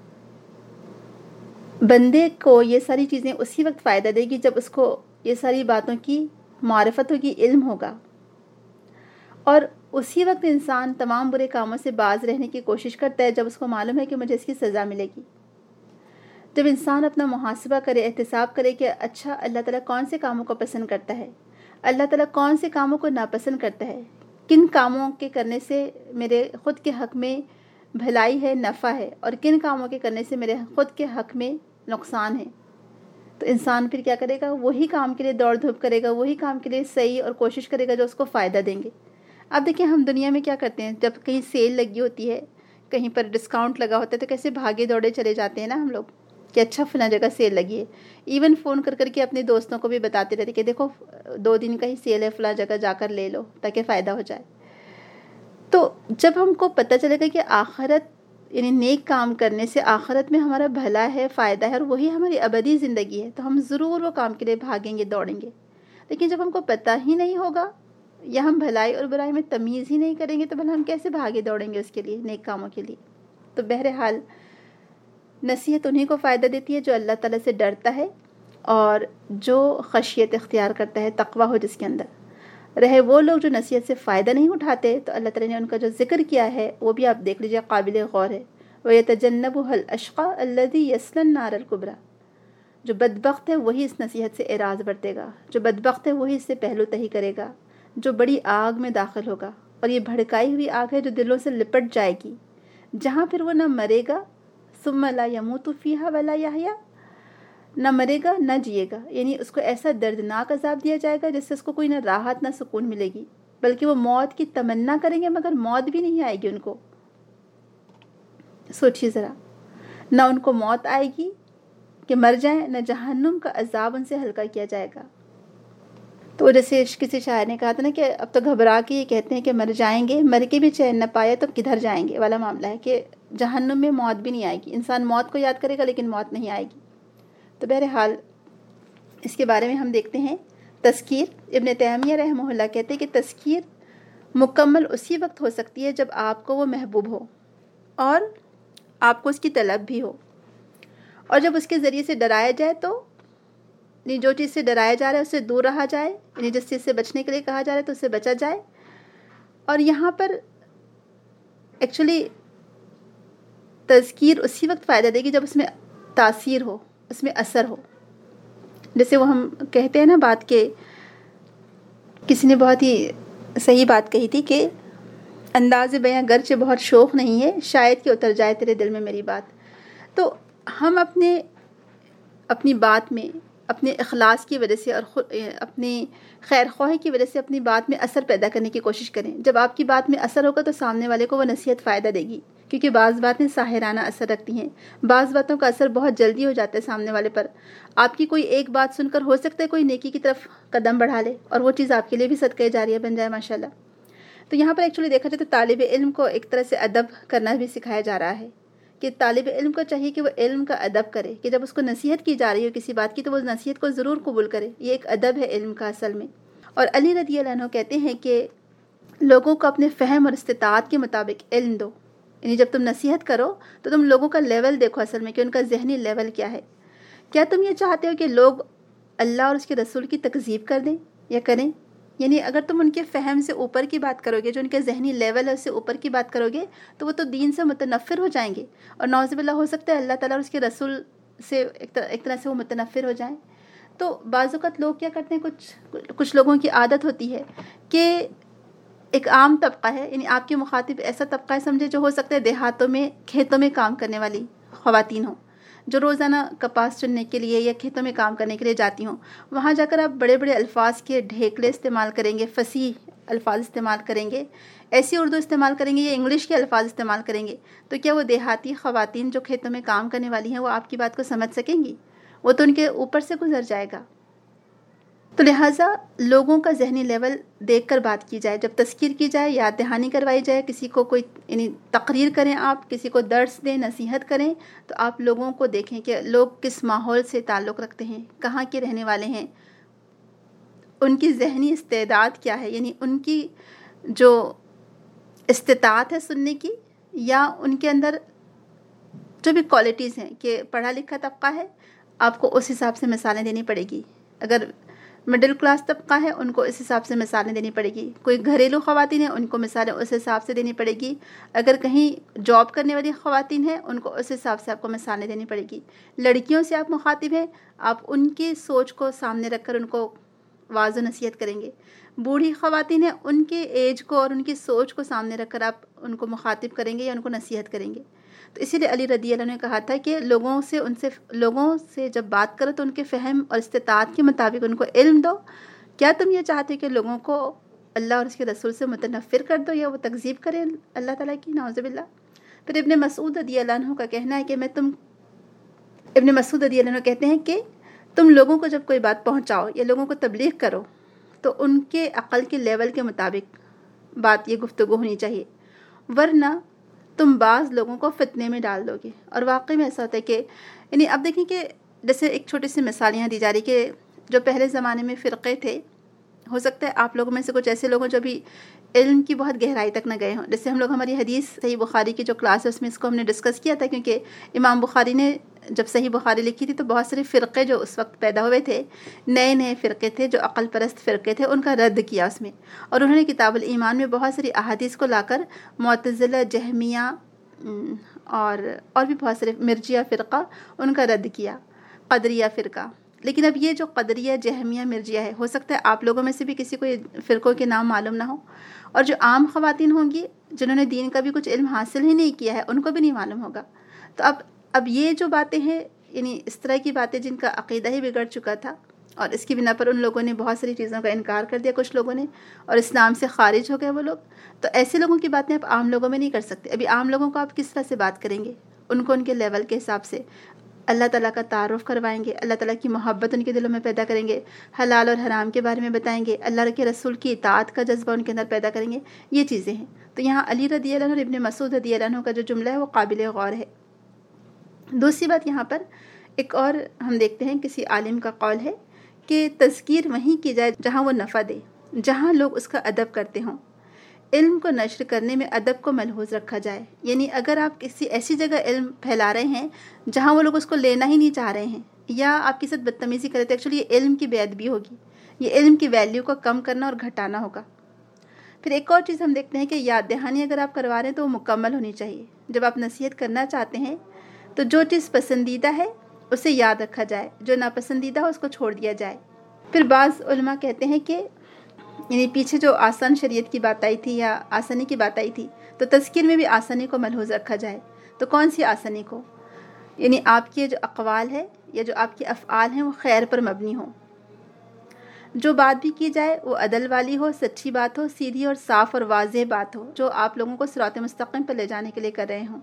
بندے کو یہ ساری چیزیں اسی وقت فائدہ دے گی جب اس کو یہ ساری باتوں کی معرفت ہوگی، علم ہوگا، اور اسی وقت انسان تمام برے کاموں سے باز رہنے کی کوشش کرتا ہے جب اس کو معلوم ہے کہ مجھے اس کی سزا ملے گی۔ جب انسان اپنا محاسبہ کرے، احتساب کرے کہ اچھا اللہ تعالیٰ کون سے کاموں کو پسند کرتا ہے، اللہ تعالیٰ کون سے کاموں کو ناپسند کرتا ہے، کن کاموں کے کرنے سے میرے خود کے حق میں بھلائی ہے، نفع ہے، اور کن کاموں کے کرنے سے میرے خود کے حق میں نقصان ہے، تو انسان پھر کیا کرے گا؟ وہی کام کے لیے دوڑ دھوپ کرے گا، وہی کام کے لیے صحیح اور کوشش کرے گا جو اس کو فائدہ دیں گے۔ اب دیکھیں ہم دنیا میں کیا کرتے ہیں، جب کہیں سیل لگی ہوتی ہے، کہیں پر ڈسکاؤنٹ لگا ہوتا ہے تو کیسے بھاگے دوڑے چلے جاتے ہیں نا ہم لوگ کہ اچھا فلاں جگہ سیل لگی ہے۔ ایون فون کر کے اپنے دوستوں کو بھی بتاتے رہتے کہ دیکھو 2 دن کا ہی سیل ہے، فلاں جگہ جا کر لے لو تاکہ فائدہ ہو جائے۔ تو جب ہم کو پتہ چلے گا کہ آخرت یعنی نیک کام کرنے سے آخرت میں ہمارا بھلا ہے، فائدہ ہے، اور وہی ہماری ابدی زندگی ہے، تو ہم ضرور وہ کام کے لیے بھاگیں گے، دوڑیں گے۔ لیکن جب ہم کو پتہ ہی نہیں ہوگا یا ہم بھلائی اور برائی میں تمیز ہی نہیں کریں گے تو بھلا ہم کیسے بھاگے دوڑیں گے اس کے لیے، نیک کاموں کے لیے؟ تو بہرحال نصیحت انہیں کو فائدہ دیتی ہے جو اللہ تعالیٰ سے ڈرتا ہے اور جو خشیت اختیار کرتا ہے، تقویٰ ہو جس کے اندر رہے۔ وہ لوگ جو نصیحت سے فائدہ نہیں اٹھاتے تو اللہ تعالیٰ نے ان کا جو ذکر کیا ہے وہ بھی آپ دیکھ لیجیے، قابل غور ہے۔ وَيَتَجَنَّبُهَا الْأَشْقَى الَّذِي يَصْلَى النَّارَ الْكُبْرَى، جو بدبخت ہے وہی اس نصیحت سے اعراض برتے گا، جو بدبخت ہے وہی اس سے پہلو تہی کرے گا، جو بڑی آگ میں داخل ہوگا، اور یہ بھڑکائی ہوئی آگ ہے جو دلوں سے لپٹ جائے گی، جہاں پھر وہ نہ مرے گا، ثم لا يموت فيها ولا يحيا، نہ مرے گا نہ جیے گا، یعنی اس کو ایسا دردناک عذاب دیا جائے گا جس سے اس کو کوئی نہ راحت نہ سکون ملے گی، بلکہ وہ موت کی تمنا کریں گے مگر موت بھی نہیں آئے گی ان کو۔ سوچیے ذرا، نہ ان کو موت آئے گی کہ مر جائیں، نہ جہنم کا عذاب ان سے ہلکا کیا جائے گا۔ تو جیسے کسی شاعر نے کہا تھا نا کہ اب تو گھبرا کے یہ کہتے ہیں کہ مر جائیں گے، مر کے بھی چین نہ پائے تو کدھر جائیں گے والا معاملہ ہے کہ جہنم میں موت بھی نہیں آئے گی۔ انسان موت کو یاد کرے گا لیکن موت نہیں آئے گی۔ تو بہرحال اس کے بارے میں ہم دیکھتے ہیں تذکیر۔ ابن تیمیہ رحمہ اللہ کہتے ہیں کہ تذکیر مکمل اسی وقت ہو سکتی ہے جب آپ کو وہ محبوب ہو اور آپ کو اس کی طلب بھی ہو، اور جب اس کے ذریعے سے ڈرایا جائے تو یعنی جو چیز سے ڈرایا جا رہا ہے اس سے دور رہا جائے، یعنی جس چیز سے بچنے کے لیے کہا جا رہا ہے تو اس سے بچا جائے۔ اور یہاں پر ایکچولی تذکیر اسی وقت فائدہ دے گی جب اس میں تاثیر ہو، اس میں اثر ہو۔ جیسے وہ ہم کہتے ہیں نا بات کہ کسی نے بہت ہی صحیح بات کہی تھی کہ انداز بیاں گرچہ بہت شوق نہیں ہے، شاید کہ اتر جائے تیرے دل میں میری بات۔ تو ہم اپنی بات میں اپنے اخلاص کی وجہ سے اور اپنی خیر خواہی کی وجہ سے اپنی بات میں اثر پیدا کرنے کی کوشش کریں۔ جب آپ کی بات میں اثر ہوگا تو سامنے والے کو وہ نصیحت فائدہ دے گی، کیونکہ بعض باتیں ساحرانہ اثر رکھتی ہیں، بعض باتوں کا اثر بہت جلدی ہو جاتا ہے سامنے والے پر۔ آپ کی کوئی ایک بات سن کر ہو سکتا ہے کوئی نیکی کی طرف قدم بڑھا لے اور وہ چیز آپ کے لیے بھی صدقہ جاریہ بن جائے ماشاءاللہ۔ تو یہاں پر ایکچولی دیکھا جائے تو طالب علم کو ایک طرح سے ادب کرنا بھی سکھایا جا رہا ہے کہ طالب علم کو چاہیے کہ وہ علم کا ادب کرے، کہ جب اس کو نصیحت کی جا رہی ہو کسی بات کی تو وہ نصیحت کو ضرور قبول کرے۔ یہ ایک ادب ہے علم کا اصل میں۔ اور علی رضی اللہ عنہ کہتے ہیں کہ لوگوں کو اپنے فہم اور استطاعت کے مطابق علم دو، یعنی جب تم نصیحت کرو تو تم لوگوں کا لیول دیکھو اصل میں کہ ان کا ذہنی لیول کیا ہے۔ کیا تم یہ چاہتے ہو کہ لوگ اللہ اور اس کے رسول کی تکذیب کر دیں یا کریں؟ یعنی اگر تم ان کے فہم سے اوپر کی بات کرو گے، جو ان کے ذہنی لیول ہے اس سے اوپر کی بات کرو گے تو وہ تو دین سے متنفر ہو جائیں گے، اور نعوذ باللہ ہو سکتا ہے اللہ تعالیٰ اور اس کے رسول سے ایک طرح سے وہ متنفر ہو جائیں۔ تو بعض اوقات لوگ کیا کرتے ہیں، کچھ لوگوں کی عادت ہوتی ہے کہ ایک عام طبقہ ہے، یعنی آپ کے مخاطب ایسا طبقہ ہے سمجھے جو ہو سکتا ہے دیہاتوں میں کھیتوں میں کام کرنے والی خواتین ہوں، جو روزانہ کپاس چننے کے لیے یا کھیتوں میں کام کرنے کے لیے جاتی ہوں۔ وہاں جا کر آپ بڑے بڑے الفاظ کے ڈھیکلے استعمال کریں گے، فصیح الفاظ استعمال کریں گے، ایسی اردو استعمال کریں گے یا انگلش کے الفاظ استعمال کریں گے، تو کیا وہ دیہاتی خواتین جو کھیتوں میں کام کرنے والی ہیں وہ آپ کی بات کو سمجھ سکیں گی؟ وہ تو ان کے اوپر سے گزر جائے گا۔ تو لہٰذا لوگوں کا ذہنی لیول دیکھ کر بات کی جائے، جب تذکیر کی جائے، یاد دہانی کروائی جائے، کسی کو کوئی یعنی تقریر کریں، آپ کسی کو درس دیں، نصیحت کریں، تو آپ لوگوں کو دیکھیں کہ لوگ کس ماحول سے تعلق رکھتے ہیں، کہاں کے رہنے والے ہیں، ان کی ذہنی استعداد کیا ہے، یعنی ان کی جو استطاعت ہے سننے کی، یا ان کے اندر جو بھی کوالٹیز ہیں کہ پڑھا لکھا طبقہ ہے، آپ کو اس حساب سے مثالیں دینی پڑے گی۔ اگر مڈل کلاس طبقہ ہے ان کو اس حساب سے مثالیں دینی پڑے گی، کوئی گھریلو خواتین ہیں ان کو مثالیں اس حساب سے دینی پڑے گی، اگر کہیں جاب کرنے والی خواتین ہیں ان کو اس حساب سے آپ کو مثالیں دینی پڑے گی، لڑکیوں سے آپ مخاطب ہیں آپ ان کی سوچ کو سامنے رکھ کر ان کو واعظ و نصیحت کریں گے، بوڑھی خواتین ہیں ان کے ایج کو اور ان کی سوچ کو سامنے رکھ کر آپ ان کو مخاطب کریں گے یا ان کو نصیحت کریں گے۔ تو اسی لیے علی رضی اللہ عنہ نے کہا تھا کہ لوگوں سے جب بات کرو تو ان کے فہم اور استطاعت کے مطابق ان کو علم دو۔ کیا تم یہ چاہتے کہ لوگوں کو اللہ اور اس کے رسول سے متنفر کر دو یا وہ تکذیب کریں اللہ تعالیٰ کی، نعوذ باللہ۔ پھر ابن مسعود رضی اللہ عنہ کا کہنا ہے کہ ابن مسعود رضی اللہ عنہ کہتے ہیں کہ تم لوگوں کو جب کوئی بات پہنچاؤ یا لوگوں کو تبلیغ کرو تو ان کے عقل کے لیول کے مطابق بات یہ گفتگو ہونی چاہیے، ورنہ تم بعض لوگوں کو فتنے میں ڈال دو گے۔ اور واقعی میں ایسا ہوتا ہے کہ یعنی اب دیکھیں کہ جیسے ایک چھوٹی سی مثال یہاں دی جا رہی کہ جو پہلے زمانے میں فرقے تھے، ہو سکتا ہے آپ لوگوں میں سے کچھ ایسے لوگ ہوں جو بھی علم کی بہت گہرائی تک نہ گئے ہوں، جیسے ہم لوگ ہماری حدیث صحیح بخاری کی جو کلاس ہے اس میں اس کو ہم نے ڈسکس کیا تھا، کیونکہ امام بخاری نے جب صحیح بخاری لکھی تھی تو بہت سارے فرقے جو اس وقت پیدا ہوئے تھے، نئے فرقے تھے جو عقل پرست فرقے تھے، ان کا رد کیا اس میں، اور انہوں نے کتاب الایمان میں بہت ساری احادیث کو لا کر معتزلہ، جہمیہ اور بھی بہت سارے مرجیہ فرقہ ان کا رد کیا، قدریہ فرقہ۔ لیکن اب یہ جو قدریہ، جہمیہ، مرجیہ ہے، ہو سکتا ہے آپ لوگوں میں سے بھی کسی کو یہ فرقوں کے نام معلوم نہ ہو، اور جو عام خواتین ہوں گی جنہوں نے دین کا بھی کچھ علم حاصل ہی نہیں کیا ہے ان کو بھی نہیں معلوم ہوگا۔ تو اب یہ جو باتیں ہیں، یعنی اس طرح کی باتیں جن کا عقیدہ ہی بگڑ چکا تھا، اور اس کی بنا پر ان لوگوں نے بہت ساری چیزوں کا انکار کر دیا کچھ لوگوں نے، اور اسلام سے خارج ہو گئے وہ لوگ، تو ایسے لوگوں کی باتیں آپ عام لوگوں میں نہیں کر سکتے۔ ابھی عام لوگوں کو آپ کس طرح سے بات کریں گے؟ ان کو ان کے لیول کے حساب سے اللہ تعالیٰ کا تعارف کروائیں گے، اللہ تعالیٰ کی محبت ان کے دلوں میں پیدا کریں گے، حلال اور حرام کے بارے میں بتائیں گے، اللہ کے رسول کی اطاعت کا جذبہ ان کے اندر پیدا کریں گے، یہ چیزیں ہیں۔ تو یہاں علی رضی اللہ عنہ اور ابن مسعود رضی اللہ عنہ کا جو جملہ ہے وہ قابل غور ہے۔ دوسری بات یہاں پر ایک اور ہم دیکھتے ہیں، کسی عالم کا قول ہے کہ تذکیر وہیں کی جائے جہاں وہ نفع دے، جہاں لوگ اس کا ادب کرتے ہوں۔ علم کو نشر کرنے میں ادب کو ملحوظ رکھا جائے، یعنی اگر آپ کسی ایسی جگہ علم پھیلا رہے ہیں جہاں وہ لوگ اس کو لینا ہی نہیں چاہ رہے ہیں، یا آپ کے ساتھ بدتمیزی کرے تو ایکچولی یہ علم کی بے ادبی ہوگی، یہ علم کی ویلیو کو کم کرنا اور گھٹانا ہوگا۔ پھر ایک اور چیز ہم دیکھتے ہیں کہ یاد دہانی اگر آپ کروا رہے ہیں تو وہ مکمل ہونی چاہیے۔ جب آپ نصیحت کرنا چاہتے ہیں تو جو چیز پسندیدہ ہے اسے یاد رکھا جائے، جو ناپسندیدہ ہو اس کو چھوڑ دیا جائے۔ پھر بعض علماء کہتے ہیں کہ یعنی پیچھے جو آسان شریعت کی بات آئی تھی یا آسانی کی بات آئی تھی، تو تذکیر میں بھی آسانی کو ملحوظ رکھا جائے۔ تو کون سی آسانی کو؟ یعنی آپ کے جو اقوال ہے یا جو آپ کے افعال ہیں وہ خیر پر مبنی ہوں، جو بات بھی کی جائے وہ عدل والی ہو، سچی بات ہو، سیدھی اور صاف اور واضح بات ہو، جو آپ لوگوں کو صراط مستقیم پر لے جانے کے لیے کر رہے ہوں۔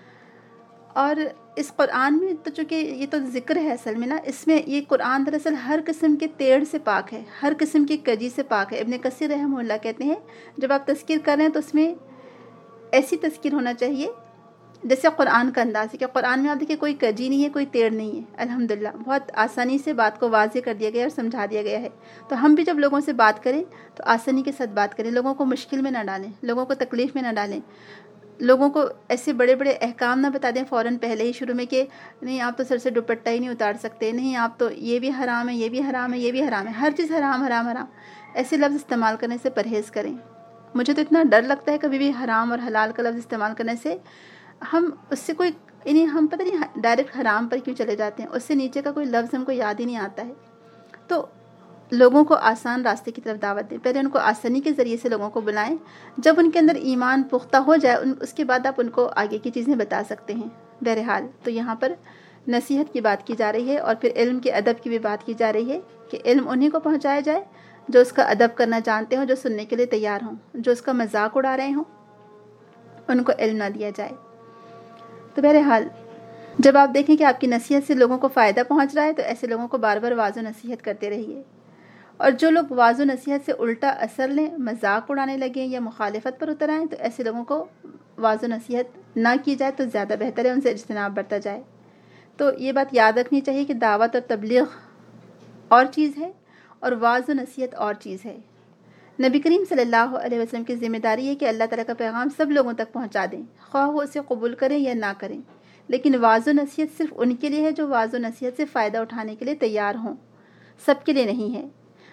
اور اس قرآن میں تو چونکہ یہ تو ذکر ہے اصل میں نا، اس میں یہ قرآن دراصل ہر قسم کے ٹیڑھ سے پاک ہے، ہر قسم کی کجی سے پاک ہے۔ ابن کثیر رحمہ اللہ کہتے ہیں جب آپ تذکیر کر رہے ہیں تو اس میں ایسی تذکیر ہونا چاہیے جیسے قرآن کا انداز ہے، کہ قرآن میں آپ دیکھیں کوئی کجی نہیں ہے، کوئی ٹیڑھ نہیں ہے، الحمدللہ بہت آسانی سے بات کو واضح کر دیا گیا اور سمجھا دیا گیا ہے۔ تو ہم بھی جب لوگوں سے بات کریں تو آسانی کے ساتھ بات کریں، لوگوں کو مشکل میں نہ ڈالیں، لوگوں کو تکلیف میں نہ ڈالیں، لوگوں کو ایسے بڑے بڑے احکام نہ بتا دیں فوراً پہلے ہی شروع میں کہ نہیں آپ تو سر سے دوپٹہ ہی نہیں اتار سکتے، نہیں آپ تو یہ بھی حرام ہے، یہ بھی حرام ہے، یہ بھی حرام ہے، ہر چیز حرام حرام حرام، ایسے لفظ استعمال کرنے سے پرہیز کریں۔ مجھے تو اتنا ڈر لگتا ہے کبھی بھی حرام اور حلال کا لفظ استعمال کرنے سے، ہم اس سے کوئی یعنی ہم پتہ نہیں ڈائریکٹ حرام پر کیوں چلے جاتے ہیں، اس سے نیچے کا کوئی لفظ ہم کو یاد ہی نہیں آتا ہے۔ تو لوگوں کو آسان راستے کی طرف دعوت دیں، پہلے ان کو آسانی کے ذریعے سے لوگوں کو بلائیں، جب ان کے اندر ایمان پختہ ہو جائے اس کے بعد آپ ان کو آگے کی چیزیں بتا سکتے ہیں۔ بہرحال تو یہاں پر نصیحت کی بات کی جا رہی ہے، اور پھر علم کے ادب کی بھی بات کی جا رہی ہے کہ علم انہیں کو پہنچایا جائے جو اس کا ادب کرنا جانتے ہوں، جو سننے کے لیے تیار ہوں، جو اس کا مذاق اڑا رہے ہوں ان کو علم نہ دیا جائے۔ تو بہرحال جب آپ دیکھیں کہ آپ کی نصیحت سے لوگوں کو فائدہ پہنچ رہا ہے تو ایسے لوگوں کو بار بار واعظ و نصیحت کرتے رہیے، اور جو لوگ واعظ و نصیحت سے الٹا اثر لیں، مذاق اڑانے لگیں یا مخالفت پر اتر آئیں، تو ایسے لوگوں کو واعظ و نصیحت نہ کی جائے تو زیادہ بہتر ہے، ان سے اجتناب برتا جائے۔ تو یہ بات یاد رکھنی چاہیے کہ دعوت اور تبلیغ اور چیز ہے اور واعظ و نصیحت اور چیز ہے۔ نبی کریم صلی اللہ علیہ وسلم کی ذمہ داری ہے کہ اللہ تعالیٰ کا پیغام سب لوگوں تک پہنچا دیں، خواہ وہ اسے قبول کریں یا نہ کریں، لیکن واعظ و نصیحت صرف ان کے لیے ہے جو واعظ و نصیحت سے فائدہ اٹھانے کے لیے تیار ہوں، سب کے لیے نہیں ہے۔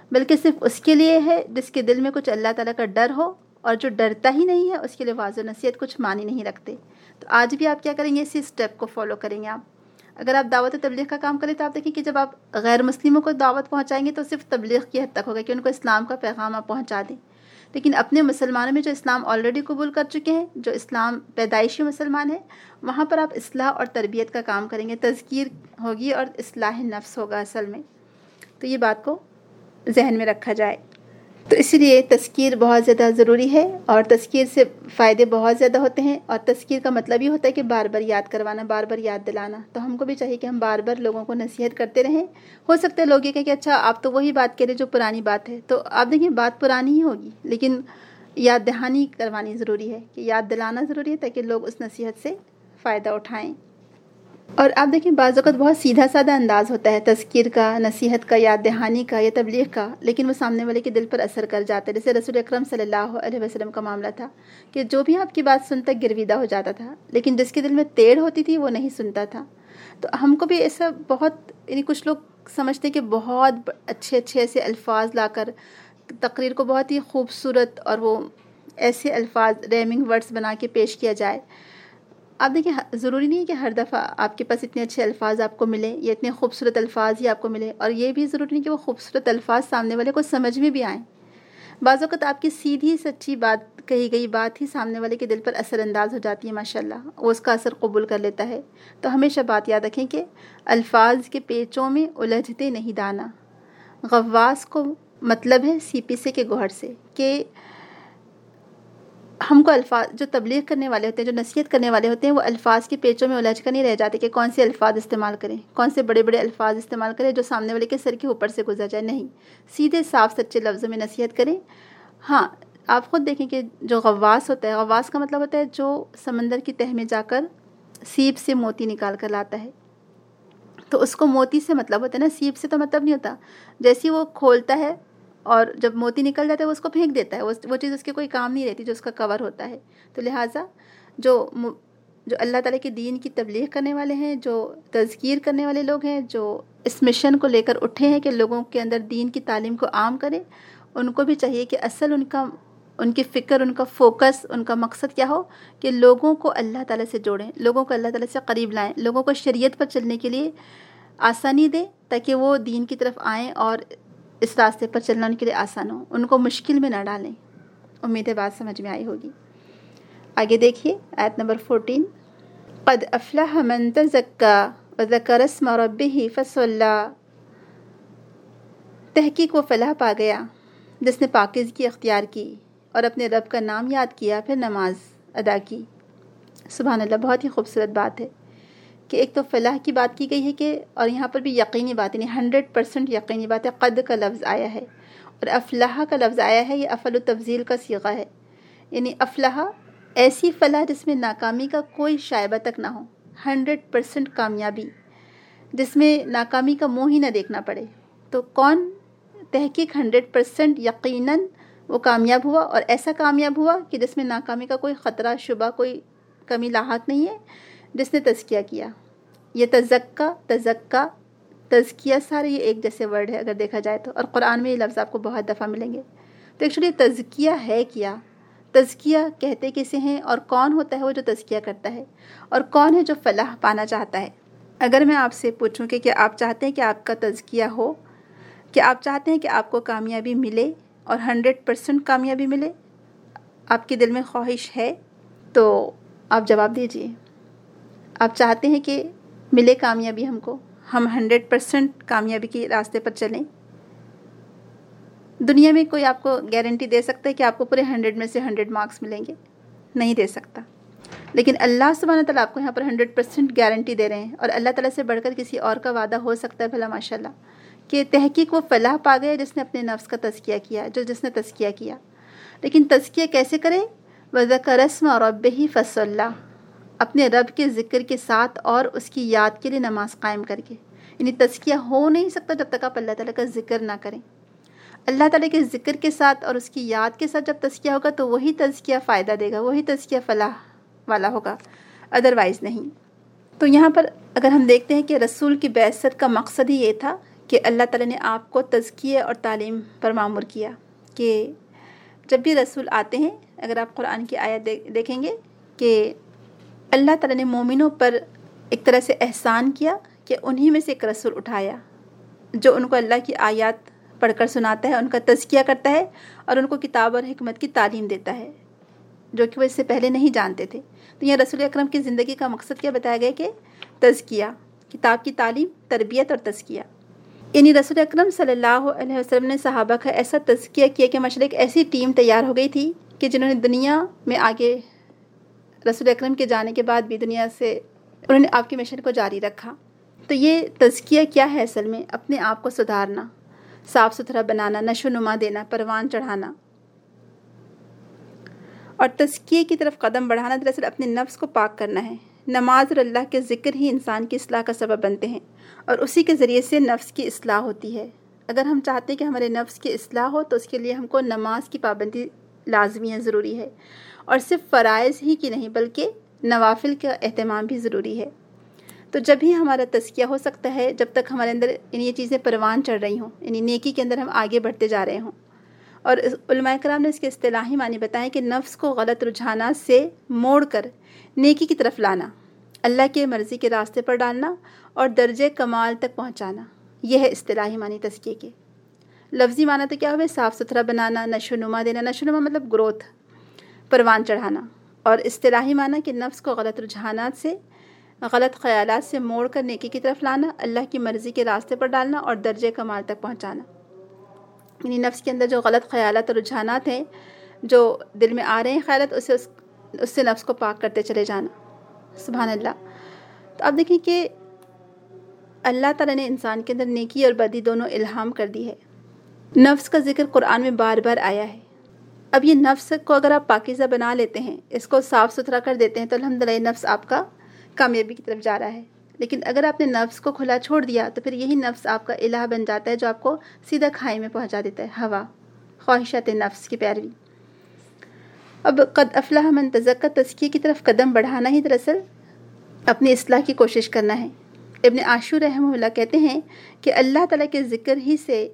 بلکہ صرف اس کے لیے ہے جس کے دل میں کچھ اللہ تعالیٰ کا ڈر ہو، اور جو ڈرتا ہی نہیں ہے اس کے لیے واعظ و نصیحت کچھ معنی نہیں رکھتے۔ تو آج بھی آپ کیا کریں گے؟ اسی اسٹیپ کو فالو کریں گے آپ۔ اگر آپ دعوت و تبلیغ کا کام کریں تو آپ دیکھیں کہ جب آپ غیر مسلموں کو دعوت پہنچائیں گے تو صرف تبلیغ کی حد تک ہوگا کہ ان کو اسلام کا پیغام آپ پہنچا دیں، لیکن اپنے مسلمانوں میں جو اسلام آلریڈی قبول کر چکے ہیں، جو اسلام پیدائشی مسلمان ہیں، وہاں پر آپ اصلاح اور تربیت کا کام کریں گے، تذکیر ہوگی اور اصلاح نفس ہوگا اصل میں۔ تو یہ بات کو ذہن میں رکھا جائے۔ تو اسی لیے تذکیر بہت زیادہ ضروری ہے، اور تذکیر سے فائدے بہت زیادہ ہوتے ہیں، اور تذکیر کا مطلب یہ ہوتا ہے کہ بار بار یاد کروانا، بار بار یاد دلانا۔ تو ہم کو بھی چاہیے کہ ہم بار بار لوگوں کو نصیحت کرتے رہیں۔ ہو سکتا ہے لوگ یہ کہیں کہ اچھا آپ تو وہی بات کہہ رہے جو پرانی بات ہے، تو آپ دیکھیں بات پرانی ہی ہوگی، لیکن یاد دہانی کروانی ضروری ہے، کہ یاد دلانا ضروری ہے تاکہ لوگ اس نصیحت سے فائدہ اٹھائیں۔ اور آپ دیکھیں بعض اوقات بہت سیدھا سادہ انداز ہوتا ہے تذکیر کا، نصیحت کا، یاد دہانی کا یا تبلیغ کا، لیکن وہ سامنے والے کے دل پر اثر کر جاتا ہے۔ جیسے رسول اکرم صلی اللہ علیہ وسلم کا معاملہ تھا کہ جو بھی آپ کی بات سنتا گرویدہ ہو جاتا تھا، لیکن جس کے دل میں تیڑھ ہوتی تھی وہ نہیں سنتا تھا۔ تو ہم کو بھی ایسا بہت، یعنی کچھ لوگ سمجھتے ہیں کہ بہت اچھے اچھے ایسے الفاظ لا کر تقریر کو بہت ہی خوبصورت اور وہ ایسے الفاظ ریمنگ ورڈز بنا کے پیش کیا جائے۔ آپ دیکھیں ضروری نہیں ہے کہ ہر دفعہ آپ کے پاس اتنے اچھے الفاظ آپ کو ملیں یا اتنے خوبصورت الفاظ ہی آپ کو ملیں، اور یہ بھی ضروری نہیں کہ وہ خوبصورت الفاظ سامنے والے کو سمجھ میں بھی آئیں۔ بعض اوقات آپ کی سیدھی سچی بات، کہی گئی بات ہی سامنے والے کے دل پر اثر انداز ہو جاتی ہے، ماشاءاللہ وہ اس کا اثر قبول کر لیتا ہے۔ تو ہمیشہ بات یاد رکھیں کہ الفاظ کے پیچوں میں الجھتے نہیں دانا۔ غواص کو مطلب ہے سی پی سے کے گوہر سے، کہ ہم کو الفاظ، جو تبلیغ کرنے والے ہوتے ہیں، جو نصیحت کرنے والے ہوتے ہیں، وہ الفاظ کے پیچوں میں الجھ کر نہیں رہ جاتے کہ کون سے الفاظ استعمال کریں، کون سے بڑے بڑے الفاظ استعمال کریں جو سامنے والے کے سر کے اوپر سے گزر جائے۔ نہیں، سیدھے صاف سچے لفظوں میں نصیحت کریں۔ ہاں، آپ خود دیکھیں کہ جو غواص ہوتا ہے، غواص کا مطلب ہوتا ہے جو سمندر کی تہ میں جا کر سیپ سے موتی نکال کر لاتا ہے۔ تو اس کو موتی سے مطلب ہوتا ہے نا، سیپ سے تو مطلب نہیں ہوتا۔ جیسے وہ کھولتا ہے اور جب موتی نکل جاتا ہے وہ اس کو پھینک دیتا ہے، وہ چیز اس کے کوئی کام نہیں رہتی جو اس کا کور ہوتا ہے۔ تو لہٰذا جو اللہ تعالیٰ کے دین کی تبلیغ کرنے والے ہیں، جو تذکیر کرنے والے لوگ ہیں، جو اس مشن کو لے کر اٹھے ہیں کہ لوگوں کے اندر دین کی تعلیم کو عام کریں، ان کو بھی چاہیے کہ اصل ان کی فکر، ان کا فوکس، ان کا مقصد کیا ہو کہ لوگوں کو اللہ تعالیٰ سے جوڑیں، لوگوں کو اللہ تعالیٰ سے قریب لائیں، لوگوں کو شریعت پر چلنے کے لیے آسانی دیں تاکہ وہ دین کی طرف آئیں اور اس راستے پر چلنا ان کے لیے آسان ہو، ان کو مشکل میں نہ ڈالیں۔ امید ہے بات سمجھ میں آئی ہوگی۔ آگے دیکھیے آیت نمبر 14، قد افلح من تزکا وذکر اسم ربہ فصلی۔ تحقیق وہ فلاح پا گیا جس نے پاکیزگی اختیار کی اور اپنے رب کا نام یاد کیا، پھر نماز ادا کی۔ سبحان اللہ، بہت ہی خوبصورت بات ہے کہ ایک تو فلاح کی بات کی گئی ہے کہ، اور یہاں پر بھی یقینی بات، یعنی 100% یقینی بات ہے۔ قد کا لفظ آیا ہے اور افلاح کا لفظ آیا ہے، یہ افعل تفضیل کا صیغہ ہے، یعنی افلاح ایسی فلاح جس میں ناکامی کا کوئی شائبہ تک نہ ہو، 100% کامیابی، جس میں ناکامی کا منہ ہی نہ دیکھنا پڑے۔ تو کون؟ تحقیق 100% یقیناً وہ کامیاب ہوا، اور ایسا کامیاب ہوا کہ جس میں ناکامی کا کوئی خطرہ، شبہ، کوئی کمی لاحق نہیں ہے، جس نے تزکیہ کیا۔ یہ تزکا، تزکیہ، سارے یہ ایک جیسے ورڈ ہے اگر دیکھا جائے تو، اور قرآن میں یہ لفظ آپ کو بہت دفعہ ملیں گے۔ تو ایکچولی تزکیہ ہے کیا؟ تزکیہ کہتے کسے ہیں، اور کون ہوتا ہے وہ جو تزکیہ کرتا ہے، اور کون ہے جو فلاح پانا چاہتا ہے؟ اگر میں آپ سے پوچھوں کہ کیا آپ چاہتے ہیں کہ آپ کا تزکیہ ہو، کیا آپ چاہتے ہیں کہ آپ کو کامیابی ملے اور 100% کامیابی ملے، آپ کے دل میں خواہش ہے تو آپ جواب دیجئے۔ آپ چاہتے ہیں کہ ملے کامیابی ہم کو، ہم 100% کامیابی کے راستے پر چلیں؟ دنیا میں کوئی آپ کو گارنٹی دے سکتا ہے کہ آپ کو پورے 100 میں سے 100 مارکس ملیں گے؟ نہیں دے سکتا۔ لیکن اللہ سبحانہ تعالیٰ آپ کو یہاں پر 100% گارنٹی دے رہے ہیں، اور اللہ تعالیٰ سے بڑھ کر کسی اور کا وعدہ ہو سکتا ہے بھلا؟ ماشاءاللہ، کہ تحقیق وہ فلاح پا گیا جس نے اپنے نفس کا تزکیہ کیا، جس نے تزکیہ کیا۔ لیکن تزکیہ کیسے کرے؟ وَذَكَرَ اسْمَ رَبِّهِ فَصَلَّى، اپنے رب کے ذکر کے ساتھ اور اس کی یاد کے لیے نماز قائم کر کے۔ یعنی تزکیہ ہو نہیں سکتا جب تک آپ اللہ تعالیٰ کا ذکر نہ کریں۔ اللہ تعالیٰ کے ذکر کے ساتھ اور اس کی یاد کے ساتھ جب تزکیہ ہوگا تو وہی تزکیہ فائدہ دے گا، وہی تزکیہ فلاح والا ہوگا، ادروائز نہیں۔ تو یہاں پر اگر ہم دیکھتے ہیں کہ رسول کی بعثت کا مقصد ہی یہ تھا کہ اللہ تعالیٰ نے آپ کو تزکیہ اور تعلیم پر مامور کیا کہ جب بھی رسول آتے ہیں، اگر آپ قرآن کی آیت دیکھیں گے کہ اللہ تعالیٰ نے مومنوں پر ایک طرح سے احسان کیا کہ انہی میں سے ایک رسول اٹھایا جو ان کو اللہ کی آیات پڑھ کر سناتا ہے، ان کا تزکیہ کرتا ہے اور ان کو کتاب اور حکمت کی تعلیم دیتا ہے جو کہ وہ اس سے پہلے نہیں جانتے تھے۔ تو یہ رسول اکرم کی زندگی کا مقصد کیا بتایا گیا کہ تزکیہ، کتاب کی تعلیم، تربیت اور تزکیہ۔ یعنی رسول اکرم صلی اللہ علیہ وسلم نے صحابہ کا ایسا تزکیہ کیا کہ ماشاء اللہ ایک ایسی ٹیم تیار ہو گئی تھی کہ جنہوں نے دنیا میں آگے رسول اکرم کے جانے کے بعد بھی دنیا سے انہوں نے آپ کے مشن کو جاری رکھا۔ تو یہ تزکیہ کیا ہے اصل میں؟ اپنے آپ کو سدھارنا، صاف ستھرا بنانا، نشو نما دینا، پروان چڑھانا اور تزکیے کی طرف قدم بڑھانا، دراصل اپنے نفس کو پاک کرنا ہے۔ نماز اور اللہ کے ذکر ہی انسان کی اصلاح کا سبب بنتے ہیں اور اسی کے ذریعے سے نفس کی اصلاح ہوتی ہے۔ اگر ہم چاہتے ہیں کہ ہمارے نفس کی اصلاح ہو تو اس کے لیے ہم کو نماز کی پابندی لازمی ہے، ضروری ہے، اور صرف فرائض ہی کی نہیں بلکہ نوافل کا اہتمام بھی ضروری ہے۔ تو جب ہی ہمارا تزکیہ ہو سکتا ہے جب تک ہمارے اندر یہ چیزیں پروان چڑھ رہی ہوں، یعنی نیکی کے اندر ہم آگے بڑھتے جا رہے ہوں۔ اور علماء کرام نے اس کے اصطلاحی معنی بتائیں کہ نفس کو غلط رجحانات سے موڑ کر نیکی کی طرف لانا، اللہ کے مرضی کے راستے پر ڈالنا اور درجے کمال تک پہنچانا، یہ ہے اصطلاحی معنی تزکیے کے۔ لفظی معنی تو کیا ہوئے؟ صاف ستھرا بنانا، نشو نما دینا، نشو نما مطلب گروتھ، پروان چڑھانا، اور اصطلاحی معنی کہ نفس کو غلط رجحانات سے، غلط خیالات سے موڑ کر نیکی کی طرف لانا، اللہ کی مرضی کے راستے پر ڈالنا اور درجے کمال تک پہنچانا۔ یعنی نفس کے اندر جو غلط خیالات اور رجحانات ہیں، جو دل میں آ رہے ہیں خیالات، اس سے نفس کو پاک کرتے چلے جانا۔ سبحان اللہ۔ تو اب دیکھیں کہ اللہ تعالیٰ نے انسان کے اندر نیکی اور بدی دونوں الہام کر دی ہے۔ نفس کا ذکر قرآن میں بار بار آیا ہے۔ اب یہ نفس کو اگر آپ پاکیزہ بنا لیتے ہیں، اس کو صاف ستھرا کر دیتے ہیں تو الحمدللہ نفس آپ کا کامیابی کی طرف جا رہا ہے۔ لیکن اگر آپ نے نفس کو کھلا چھوڑ دیا تو پھر یہی نفس آپ کا الہ بن جاتا ہے جو آپ کو سیدھا کھائی میں پہنچا دیتا ہے، ہوا، خواہشات نفس کی پیروی۔ اب قد افلح من تزکیٰ، تزکیے کی طرف قدم بڑھانا ہی دراصل اپنی اصلاح کی کوشش کرنا ہے۔ ابن عاشور رحمہ اللہ کہتے ہیں کہ اللہ تعالیٰ کے ذکر ہی سے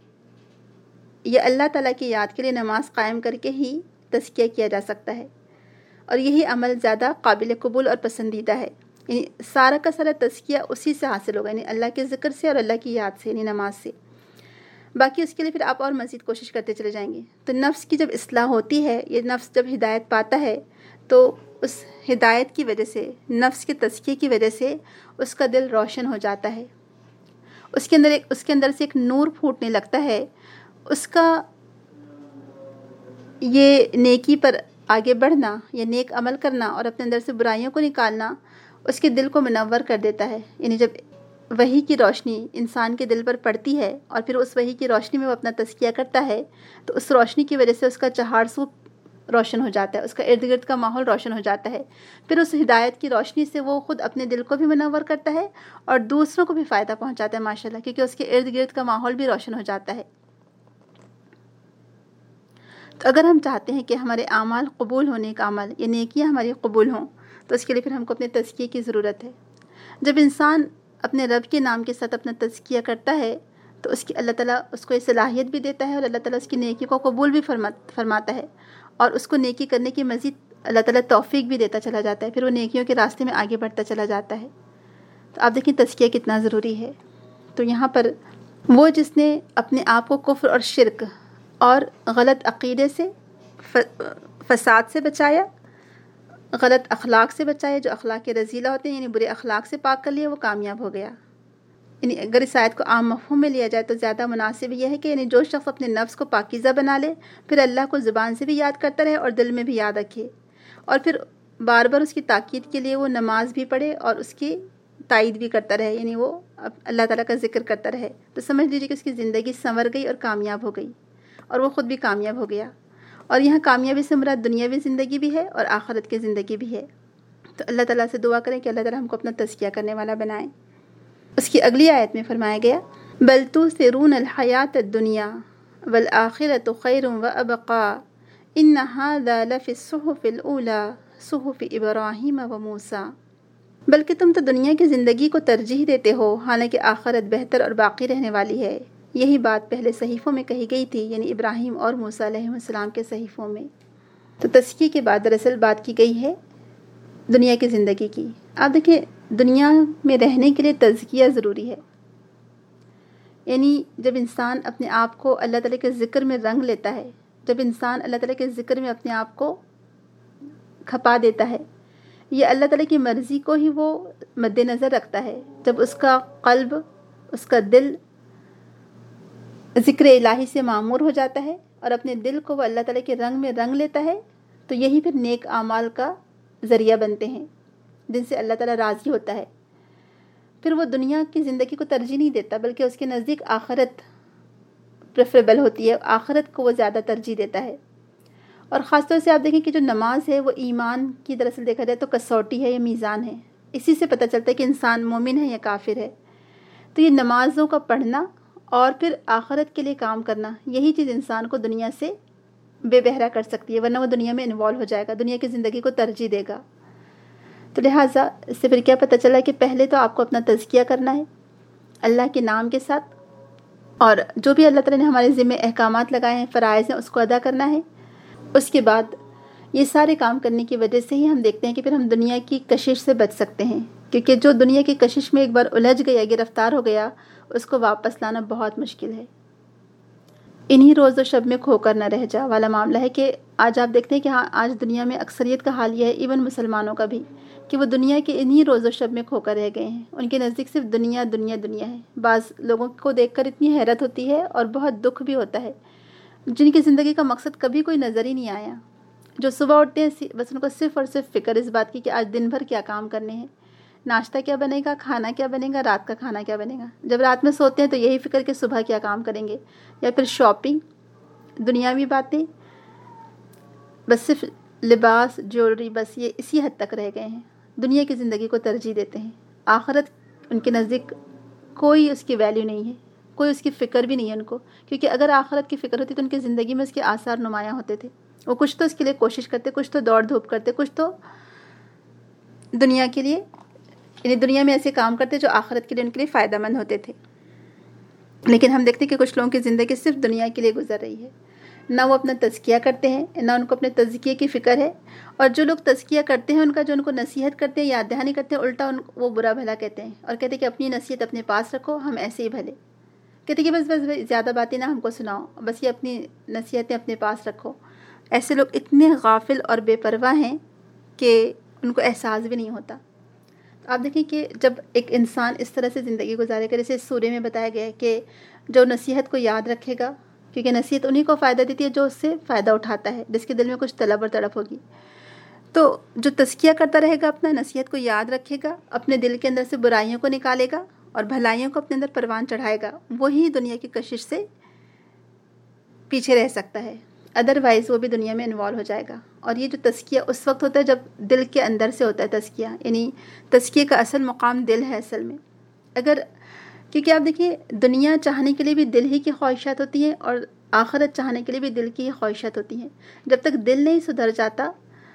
یا اللہ تعالیٰ کی یاد کے لیے نماز قائم کر کے ہی تزکیہ کیا جا سکتا ہے، اور یہی عمل زیادہ قابل قبول اور پسندیدہ ہے۔ یعنی سارا کا سارا تزکیہ اسی سے حاصل ہوگا، یعنی اللہ کے ذکر سے اور اللہ کی یاد سے، یعنی نماز سے۔ باقی اس کے لیے پھر آپ اور مزید کوشش کرتے چلے جائیں گے۔ تو نفس کی جب اصلاح ہوتی ہے، یہ نفس جب ہدایت پاتا ہے تو اس ہدایت کی وجہ سے، نفس کے تزکیے کی وجہ سے اس کا دل روشن ہو جاتا ہے، اس کے اندر سے ایک نور پھوٹنے لگتا ہے، اس کا یہ نیکی پر آگے بڑھنا یا نیک عمل کرنا اور اپنے اندر سے برائیوں کو نکالنا اس کے دل کو منور کر دیتا ہے۔ یعنی جب وحی کی روشنی انسان کے دل پر پڑتی ہے اور پھر اس وحی کی روشنی میں وہ اپنا تزکیہ کرتا ہے تو اس روشنی کی وجہ سے اس کا چہار سو روشن ہو جاتا ہے، اس کا ارد گرد کا ماحول روشن ہو جاتا ہے۔ پھر اس ہدایت کی روشنی سے وہ خود اپنے دل کو بھی منور کرتا ہے اور دوسروں کو بھی فائدہ پہنچاتا ہے ماشاءاللہ، کیونکہ اس کے ارد گرد کا ماحول بھی روشن ہو جاتا ہے۔ تو اگر ہم چاہتے ہیں کہ ہمارے اعمال قبول ہونے کا عمل یا نیکیاں ہماری قبول ہوں تو اس کے لیے پھر ہم کو اپنے تزکیے کی ضرورت ہے۔ جب انسان اپنے رب کے نام کے ساتھ اپنا تزکیہ کرتا ہے تو اس کی اللہ تعالیٰ اس کو یہ صلاحیت بھی دیتا ہے اور اللہ تعالیٰ اس کی نیکی کو قبول بھی فرماتا ہے اور اس کو نیکی کرنے کی مزید اللہ تعالیٰ توفیق بھی دیتا چلا جاتا ہے، پھر وہ نیکیوں کے راستے میں آگے بڑھتا چلا جاتا ہے۔ تو آپ دیکھیں تزکیہ کتنا ضروری ہے۔ تو یہاں پر وہ جس نے اپنے آپ کو کفر اور شرک اور غلط عقیدے سے، فساد سے بچایا، غلط اخلاق سے بچایا، جو اخلاق کے رذیلہ ہوتے ہیں، یعنی برے اخلاق سے پاک کر لیا، وہ کامیاب ہو گیا۔ یعنی اگر اس آیت کو عام مفہوم میں لیا جائے تو زیادہ مناسب یہ ہے کہ یعنی جو شخص اپنے نفس کو پاکیزہ بنا لے، پھر اللہ کو زبان سے بھی یاد کرتا رہے اور دل میں بھی یاد رکھے، اور پھر بار بار اس کی تاکید کے لیے وہ نماز بھی پڑھے اور اس کی تائید بھی کرتا رہے، یعنی وہ اللہ تعالیٰ کا ذکر کرتا رہے، تو سمجھ لیجیے کہ اس کی زندگی سنور گئی اور کامیاب ہو گئی، اور وہ خود بھی کامیاب ہو گیا۔ اور یہاں کامیابی سے مراد دنیاوی زندگی بھی ہے اور آخرت کی زندگی بھی ہے۔ تو اللہ تعالیٰ سے دعا کریں کہ اللہ تعالیٰ ہم کو اپنا تزکیہ کرنے والا بنائیں۔ اس کی اگلی آیت میں فرمایا گیا بل تؤثرون الحیات الدنیا والآخرۃ خیر وابقیٰ ان ھذا لفی الصحف الاولی صحف ابراہیم وموسیٰ۔ بلکہ تم تو دنیا کی زندگی کو ترجیح دیتے ہو، حالانکہ آخرت بہتر اور باقی رہنے والی ہے۔ یہی بات پہلے صحیفوں میں کہی گئی تھی، یعنی ابراہیم اور موسیٰ علیہ السلام کے صحیفوں میں۔ تو تزکیے کے بعد دراصل بات کی گئی ہے دنیا کی زندگی کی۔ آپ دیکھیں، دنیا میں رہنے کے لیے تزکیہ ضروری ہے، یعنی جب انسان اپنے آپ کو اللہ تعالیٰ کے ذکر میں رنگ لیتا ہے، جب انسان اللہ تعالیٰ کے ذکر میں اپنے آپ کو کھپا دیتا ہے، یہ اللہ تعالیٰ کی مرضی کو ہی وہ مد نظر رکھتا ہے، جب اس کا قلب، اس کا دل ذکر الہی سے معمور ہو جاتا ہے اور اپنے دل کو وہ اللہ تعالیٰ کے رنگ میں رنگ لیتا ہے، تو یہی پھر نیک اعمال کا ذریعہ بنتے ہیں جن سے اللہ تعالیٰ راضی ہوتا ہے۔ پھر وہ دنیا کی زندگی کو ترجیح نہیں دیتا، بلکہ اس کے نزدیک آخرت پریفریبل ہوتی ہے، آخرت کو وہ زیادہ ترجیح دیتا ہے۔ اور خاص طور سے آپ دیکھیں کہ جو نماز ہے وہ ایمان کی دراصل دیکھا جائے تو کسوٹی ہے یا میزان ہے، اسی سے پتہ چلتا ہے کہ انسان مومن ہے یا کافر ہے۔ تو یہ نمازوں کا پڑھنا اور پھر آخرت کے لیے کام کرنا، یہی چیز انسان کو دنیا سے بے بہرا کر سکتی ہے، ورنہ وہ دنیا میں انوالو ہو جائے گا، دنیا کی زندگی کو ترجیح دے گا۔ تو لہٰذا اس سے پھر کیا پتہ چلا کہ پہلے تو آپ کو اپنا تزکیہ کرنا ہے اللہ کے نام کے ساتھ، اور جو بھی اللہ تعالیٰ نے ہمارے ذمہ احکامات لگائے ہیں، فرائض ہیں، اس کو ادا کرنا ہے۔ اس کے بعد یہ سارے کام کرنے کی وجہ سے ہی ہم دیکھتے ہیں کہ پھر ہم دنیا کی کشش سے بچ سکتے ہیں، کیونکہ جو دنیا کی کشش میں ایک بار الجھ گیا، گرفتار ہو گیا، اس کو واپس لانا بہت مشکل ہے۔ انہی روز و شب میں کھو کر نہ رہ جا والا معاملہ ہے کہ آج آپ دیکھتے ہیں کہ ہاں، آج دنیا میں اکثریت کا حال یہ ہے، ایون مسلمانوں کا بھی، کہ وہ دنیا کے انہی روز و شب میں کھو کر رہ گئے ہیں۔ ان کے نزدیک صرف دنیا دنیا دنیا ہے۔ بعض لوگوں کو دیکھ کر اتنی حیرت ہوتی ہے اور بہت دکھ بھی ہوتا ہے، جن کی زندگی کا مقصد کبھی کوئی نظر ہی نہیں آیا، جو صبح اٹھتے ہیں بس ان کو صرف اور صرف فکر اس بات کی کہ آج دن بھر کیا کام کرنے ہیں، ناشتہ کیا بنے گا، کھانا کیا بنے گا، رات کا کھانا کیا بنے گا۔ جب رات میں سوتے ہیں تو یہی فکر کہ صبح کیا کام کریں گے، یا پھر شاپنگ، دنیاوی باتیں، بس صرف لباس، جیولری، بس یہ اسی حد تک رہ گئے ہیں۔ دنیا کی زندگی کو ترجیح دیتے ہیں، آخرت ان کے نزدیک کوئی اس کی ویلیو نہیں ہے، کوئی اس کی فکر بھی نہیں ہے ان کو، کیونکہ اگر آخرت کی فکر ہوتی تو ان کی زندگی میں اس کے آثار نمایاں ہوتے تھے۔ وہ کچھ تو اس کے لیے کوشش کرتے، کچھ تو دوڑ دھوپ کرتے، کچھ تو دنیا کے لیے، یعنی دنیا میں ایسے کام کرتے جو آخرت کے لیے ان کے لیے فائدہ مند ہوتے تھے۔ لیکن ہم دیکھتے ہیں کہ کچھ لوگوں کی زندگی صرف دنیا کے لیے گزر رہی ہے، نہ وہ اپنا تزکیہ کرتے ہیں، نہ ان کو اپنے تزکیے کی فکر ہے، اور جو لوگ تزکیہ کرتے ہیں ان کا جو ان کو نصیحت کرتے ہیں، یاد دہانی کرتے ہیں، الٹا وہ برا بھلا کہتے ہیں اور کہتے ہیں کہ اپنی نصیحت اپنے پاس رکھو، ہم ایسے ہی بھلے، کہتے ہیں کہ بس زیادہ باتیں نہ ہم کو سناؤ، بس یہ اپنی نصیحتیں اپنے پاس رکھو۔ ایسے لوگ اتنے غافل اور بے پرواہ ہیں کہ ان کو احساس بھی نہیں ہوتا۔ آپ دیکھیں کہ جب ایک انسان اس طرح سے زندگی گزارے گا، جیسے سورے میں بتایا گیا ہے کہ جو نصیحت کو یاد رکھے گا، کیونکہ نصیحت انہی کو فائدہ دیتی ہے جو اس سے فائدہ اٹھاتا ہے، جس کے دل میں کچھ طلب اور تڑپ ہوگی، تو جو تزکیہ کرتا رہے گا، اپنا نصیحت کو یاد رکھے گا، اپنے دل کے اندر سے برائیوں کو نکالے گا اور بھلائیوں کو اپنے اندر پروان چڑھائے گا، وہی دنیا کی کشش سے پیچھے رہ سکتا ہے، ادروائز وہ بھی دنیا میں انوالو ہو جائے گا۔ اور یہ جو تزکیہ اس وقت ہوتا ہے جب دل کے اندر سے ہوتا ہے تزکیہ، یعنی تزکیے کا اصل مقام دل ہے اصل میں۔ کیونکہ آپ دیکھیے، دنیا چاہنے کے لیے بھی دل ہی کی خواہشات ہوتی ہیں اور آخرت چاہنے کے لیے بھی دل کی ہی خواہشات ہوتی ہیں۔ جب تک دل نہیں سدھر جاتا،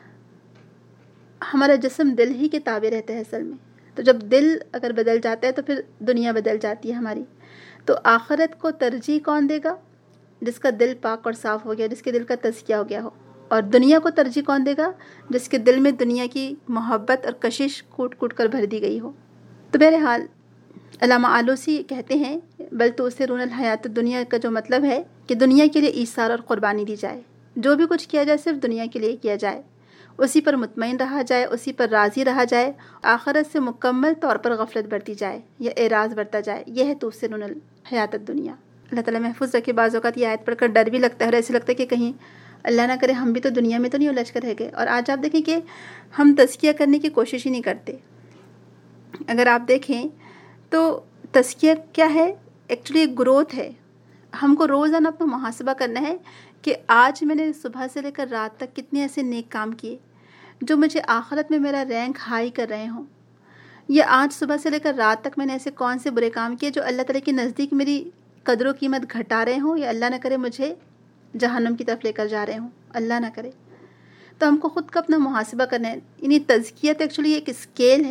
ہمارا جسم دل ہی کے تابع رہتا ہے اصل میں، تو جب دل اگر بدل جاتا ہے تو پھر دنیا بدل جاتی ہے ہماری۔ تو آخرت کو ترجیح کون دے گا؟ جس کا دل پاک اور صاف ہو گیا، جس کے دل کا تزکیہ ہو گیا ہو۔ اور دنیا کو ترجیح کون دے گا؟ جس کے دل میں دنیا کی محبت اور کشش کوٹ کوٹ کر بھر دی گئی ہو۔ تو بہرحال علامہ آلوسی کہتے ہیں، بل تؤثرون الحیات الدنیا کا جو مطلب ہے کہ دنیا کے لیے ایثار اور قربانی دی جائے، جو بھی کچھ کیا جائے صرف دنیا کے لیے کیا جائے، اسی پر مطمئن رہا جائے، اسی پر راضی رہا جائے، آخرت سے مکمل طور پر غفلت برتی جائے یا اعراض برتا جائے، یہ ہے تؤثرون الحیات الدنیا۔ اللہ تعالیٰ محفوظ رکھے۔ بعض اوقات یہ آیت پڑھ کر ڈر بھی لگتا ہے اور ایسے لگتا ہے کہ کہیں اللہ نہ کرے ہم بھی تو دنیا میں تو نہیں الجھ کر رہ گئے۔ اور آج آپ دیکھیں کہ ہم تزکیہ کرنے کی کوشش ہی نہیں کرتے۔ اگر آپ دیکھیں تو تزکیہ کیا ہے؟ ایکچولی ایک گروتھ ہے۔ ہم کو روزانہ اپنا محاسبہ کرنا ہے کہ آج میں نے صبح سے لے کر رات تک کتنے ایسے نیک کام کیے جو مجھے آخرت میں میرا رینک ہائی کر رہے ہوں، یا آج صبح سے لے کر رات تک میں نے ایسے کون سے برے کام کیے جو اللہ تعالیٰ کے نزدیک میری قدر و قیمت گھٹا رہے ہوں، یا اللہ نہ کرے مجھے جہنم کی طرف لے کر جا رہے ہوں، اللہ نہ کرے۔ تو ہم کو خود کا اپنا محاسبہ کرنا ہے۔ یعنی تزکیہ ایکچولی ایک اسکیل ہے،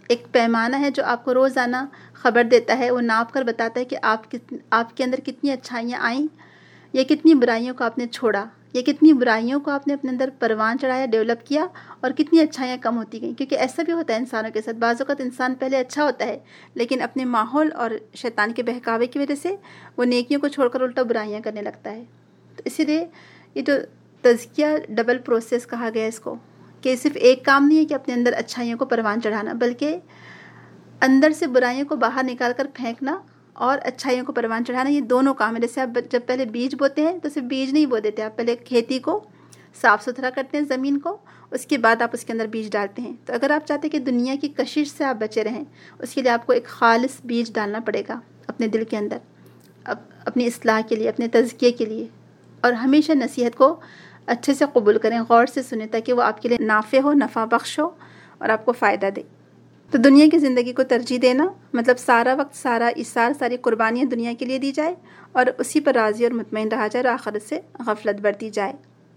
ایک پیمانہ ہے جو آپ کو روزانہ خبر دیتا ہے، وہ ناپ کر بتاتا ہے کہ آپ کے اندر کتنی اچھائیاں آئیں یا کتنی برائیوں کو آپ نے چھوڑا، یا کتنی برائیوں کو آپ نے اپنے اندر پروان چڑھایا، ڈیولپ کیا، اور کتنی اچھائیاں کم ہوتی گئیں. کیونکہ ایسا بھی ہوتا ہے انسانوں کے ساتھ، بعض اوقات انسان پہلے اچھا ہوتا ہے لیکن اپنے ماحول اور شیطان کے بہکاوے کی وجہ سے وہ نیکیوں کو چھوڑ کر الٹا برائیاں کرنے لگتا ہے. تو اسی لیے یہ جو تزکیہ ڈبل پروسیس کہا گیا اس کو، کہ صرف ایک کام نہیں ہے کہ اپنے اندر اچھائیوں کو پروان چڑھانا، بلکہ اندر سے برائیوں کو باہر نکال کر پھینکنا اور اچھائیوں کو پروان چڑھانا. یہ دونوں کام ہیں. جیسے آپ جب پہلے بیج بوتے ہیں تو صرف بیج نہیں بو دیتے، آپ پہلے کھیتی کو صاف ستھرا کرتے ہیں، زمین کو، اس کے بعد آپ اس کے اندر بیج ڈالتے ہیں. تو اگر آپ چاہتے ہیں کہ دنیا کی کشش سے آپ بچے رہیں، اس کے لیے آپ کو ایک خالص بیج ڈالنا پڑے گا اپنے دل کے اندر، اپنی اصلاح کے لیے، اپنے تزکیے کے لیے. اور ہمیشہ نصیحت کو اچھے سے قبول کریں، غور سے سنیں، تاکہ وہ آپ کے لیے نافع ہو، نفع بخش ہو اور آپ کو فائدہ دے. تو دنیا کی زندگی کو ترجیح دینا مطلب سارا وقت، سارا ایثار، ساری قربانیاں دنیا کے لیے دی جائے اور اسی پر راضی اور مطمئن رہا جائے اور آخرت سے غفلت برتی جائے.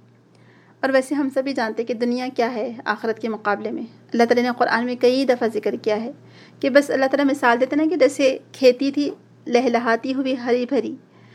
اور ویسے ہم سبھی جانتے کہ دنیا کیا ہے آخرت کے مقابلے میں. اللہ تعالیٰ نے قرآن میں کئی دفعہ ذکر کیا ہے کہ بس اللہ تعالیٰ مثال دیتے نا کہ جیسے کھیتی تھی لہلہاتی ہوئی ہری بھری،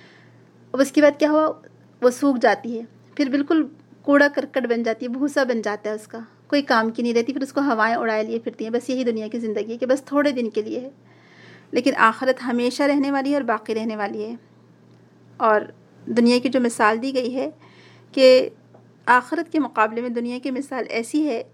اب اس کے بعد کیا ہوا، وہ سوکھ جاتی ہے، پھر بالکل کوڑا کرکٹ بن جاتی ہے، بھوسا بن جاتا ہے، اس کا کوئی کام کی نہیں رہتی، پھر اس کو ہوائیں اڑائے لیے پھرتی ہیں. بس یہی دنیا کی زندگی ہے کہ بس تھوڑے دن کے لیے ہے، لیکن آخرت ہمیشہ رہنے والی ہے اور باقی رہنے والی ہے. اور دنیا کی جو مثال دی گئی ہے کہ آخرت کے مقابلے میں دنیا کی مثال ایسی ہے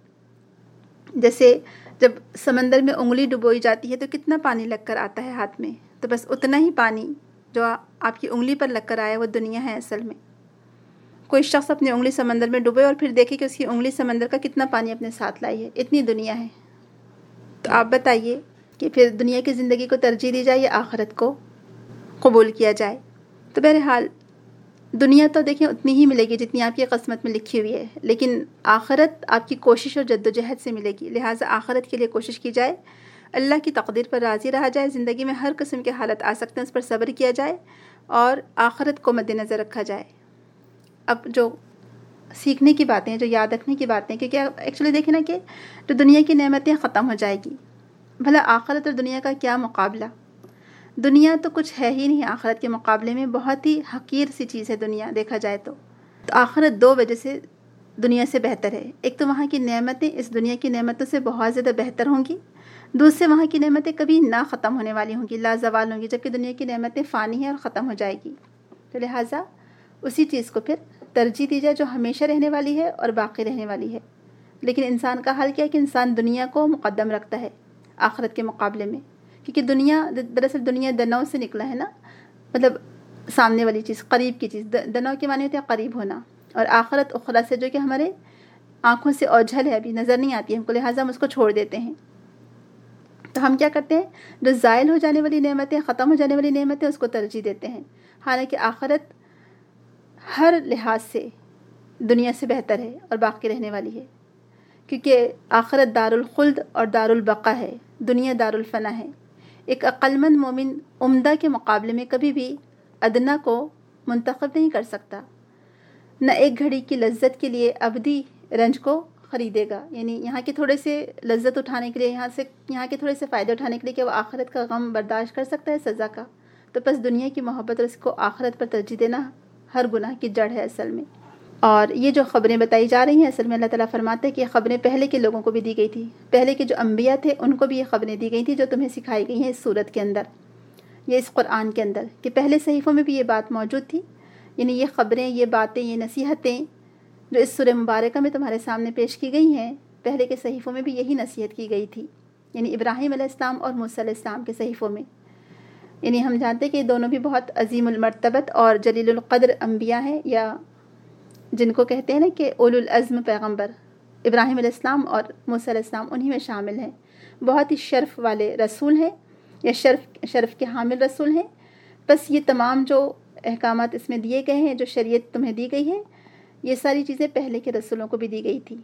جیسے جب سمندر میں انگلی ڈبوئی جاتی ہے تو کتنا پانی لگ کر آتا ہے ہاتھ میں، تو بس اتنا ہی پانی جو آپ کی انگلی پر لگ کر آیا وہ دنیا ہے اصل میں. کوئی شخص اپنی انگلی سمندر میں ڈوبے اور پھر دیکھے کہ اس کی انگلی سمندر کا کتنا پانی اپنے ساتھ لائی ہے، اتنی دنیا ہے. تو آپ بتائیے کہ پھر دنیا کی زندگی کو ترجیح دی جائے یا آخرت کو قبول کیا جائے. تو بہرحال دنیا تو دیکھیں اتنی ہی ملے گی جتنی آپ کی قسمت میں لکھی ہوئی ہے، لیکن آخرت آپ کی کوشش اور جد و جہد سے ملے گی. لہٰذا آخرت کے لیے کوشش کی جائے، اللہ کی تقدیر پر راضی رہا جائے. زندگی میں ہر قسم کے حالت آ سکتے ہیں، اس پر صبر کیا جائے اور آخرت کو مد نظر رکھا جائے. اب جو سیکھنے کی باتیں ہیں، جو یاد رکھنے کی باتیں، کیونکہ ایکچولی دیکھیں نا کہ جو دنیا کی نعمتیں ختم ہو جائے گی، بھلا آخرت اور دنیا کا کیا مقابلہ. دنیا تو کچھ ہے ہی نہیں آخرت کے مقابلے میں، بہت ہی حقیر سی چیز ہے دنیا دیکھا جائے تو. تو آخرت دو وجہ سے دنیا سے بہتر ہے. ایک تو وہاں کی نعمتیں اس دنیا کی نعمتوں سے بہت زیادہ بہتر ہوں گی، دوسرے وہاں کی نعمتیں کبھی نہ ختم ہونے والی ہوں گی، لا زوال ہوں گی، جبکہ دنیا کی نعمتیں فانی ہیں اور ختم ہو جائے گی. تو لہٰذا اسی چیز کو پھر ترجیح دی جائے جو ہمیشہ رہنے والی ہے اور باقی رہنے والی ہے. لیکن انسان کا حال کیا ہے کہ انسان دنیا کو مقدم رکھتا ہے آخرت کے مقابلے میں، کیونکہ دنیا دراصل دنیا دنوں سے نکلا ہے نا، مطلب سامنے والی چیز، قریب کی چیز. دنوں کے معنی ہوتے ہیں قریب ہونا، اور آخرت اخری سے جو کہ ہمارے آنکھوں سے اوجھل ہے، ابھی نظر نہیں آتی ہم کو، لہٰذا ہم اس کو چھوڑ دیتے ہیں. تو ہم کیا کرتے ہیں، جو زائل ہو جانے والی نعمتیں، ختم ہو جانے والی نعمتیں، اس کو ترجیح دیتے ہیں. حالانکہ آخرت ہر لحاظ سے دنیا سے بہتر ہے اور باقی رہنے والی ہے، کیونکہ آخرت دار الخلد اور دار البقا ہے، دنیا دار الفنا ہے. ایک عقل مند مومن عمدہ کے مقابلے میں کبھی بھی ادنا کو منتخب نہیں کر سکتا، نہ ایک گھڑی کی لذت کے لیے ابدی رنج کو خریدے گا. یعنی یہاں کے تھوڑے سے لذت اٹھانے کے لیے، یہاں کے تھوڑے سے فائدے اٹھانے کے لیے کہ وہ آخرت کا غم برداشت کر سکتا ہے، سزا کا. تو بس دنیا کی محبت اور اس کو آخرت پر ترجیح دینا ہر گناہ کی جڑ ہے اصل میں. اور یہ جو خبریں بتائی جا رہی ہیں، اصل میں اللہ تعالیٰ فرماتے ہیں کہ یہ خبریں پہلے کے لوگوں کو بھی دی گئی تھی، پہلے کے جو انبیاء تھے ان کو بھی یہ خبریں دی گئی تھیں جو تمہیں سکھائی گئی ہیں اس صورت کے اندر، یہ اس قرآن کے اندر، کہ پہلے صحیفوں میں بھی یہ بات موجود تھی. یعنی یہ خبریں، یہ باتیں، یہ نصیحتیں جو اس سورہ مبارکہ میں تمہارے سامنے پیش کی گئی ہیں، پہلے کے صحیفوں میں بھی یہی نصیحت کی گئی تھی، یعنی ابراہیم علیہ السلام اور موسیٰ علیہ السلام کے صحیفوں میں. یعنی ہم جانتے ہیں کہ یہ دونوں بھی بہت عظیم المرتبت اور جلیل القدر انبیاء ہیں، یا جن کو کہتے ہیں نا کہ اولو العزم پیغمبر. ابراہیم علیہ السلام اور موسیٰ علیہ السلام انہی میں شامل ہیں. بہت ہی شرف والے رسول ہیں، یا شرف کے حامل رسول ہیں. بس یہ تمام جو احکامات اس میں دیے گئے ہیں، جو شریعت تمہیں دی گئی ہے، یہ ساری چیزیں پہلے کے رسولوں کو بھی دی گئی تھی.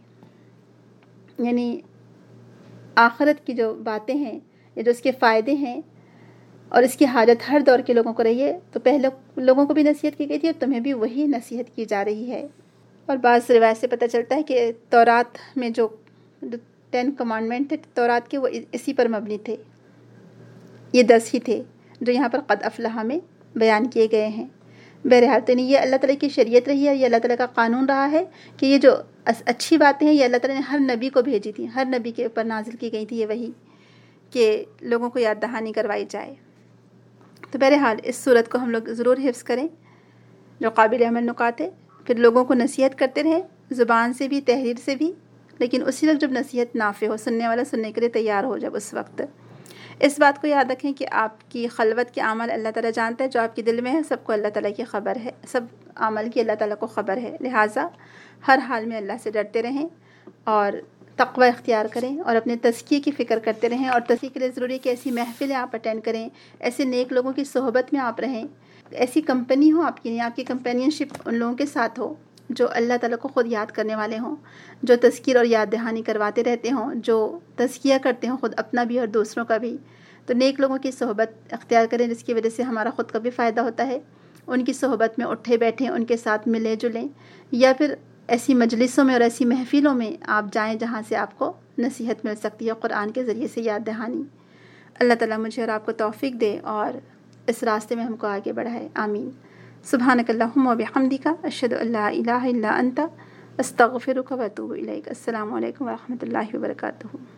یعنی آخرت کی جو باتیں ہیں یا جو اس کے فائدے ہیں اور اس کی حاجت ہر دور کے لوگوں کو رہی ہے، تو پہلے لوگوں کو بھی نصیحت کی گئی تھی اور تمہیں بھی وہی نصیحت کی جا رہی ہے. اور بعض روایت سے پتہ چلتا ہے کہ تورات میں جو 10 کمانڈمنٹ تھے تورات کے، وہ اسی پر مبنی تھے. یہ 10 ہی تھے جو یہاں پر قد افلح میں بیان کیے گئے ہیں. بہرحال تو یہ اللہ تعالیٰ کی شریعت رہی ہے، یہ اللہ تعالیٰ کا قانون رہا ہے کہ یہ جو اچھی باتیں ہیں یہ اللہ تعالیٰ نے ہر نبی کو بھیجی تھی، ہر نبی کے اوپر نازل کی گئی تھی یہ وحی، کہ لوگوں کو یاد دہانی کروائی جائے. تو بہرحال اس صورت کو ہم لوگ ضرور حفظ کریں جو قابل عمل نکات ہے. پھر لوگوں کو نصیحت کرتے رہیں، زبان سے بھی تحریر سے بھی، لیکن اسی وقت جب نصیحت نافع ہو، سننے والا سننے کے لیے تیار ہو، جب اس وقت اس بات کو یاد رکھیں کہ آپ کی خلوت کے اعمال اللہ تعالیٰ جانتا ہے، جو آپ کے دل میں ہے سب کو اللہ تعالیٰ کی خبر ہے، سب عمل کی اللہ تعالیٰ کو خبر ہے. لہٰذا ہر حال میں اللہ سے ڈرتے رہیں اور تقوی اختیار کریں اور اپنے تزکیے کی فکر کرتے رہیں. اور تزکیے کے لیے ضروری ہے کہ ایسی محفلیں آپ اٹینڈ کریں، ایسے نیک لوگوں کی صحبت میں آپ رہیں، ایسی کمپنی ہو آپ کی، آپ کی کمپینین شپ ان لوگوں کے ساتھ ہو جو اللہ تعالیٰ کو خود یاد کرنے والے ہوں، جو تذکیر اور یاد دہانی کرواتے رہتے ہوں، جو تزکیہ کرتے ہوں خود اپنا بھی اور دوسروں کا بھی. تو نیک لوگوں کی صحبت اختیار کریں جس کی وجہ سے ہمارا خود کا بھی فائدہ ہوتا ہے. ان کی صحبت میں اٹھے بیٹھیں، ان کے ساتھ ملیں جلیں، یا پھر ایسی مجلسوں میں اور ایسی محفلوں میں آپ جائیں جہاں سے آپ کو نصیحت مل سکتی ہے قرآن کے ذریعے سے یاد دہانی. اللہ تعالیٰ مجھے اور آپ کو توفیق دے اور اس راستے میں ہم کو آگے بڑھائے. آمین. سبحانک اللہم و بحمدک، اشہد ان لا الہ الا انت، استغفرک و اتوب الیک. السلام علیکم و رحمۃ اللہ وبرکاتہ.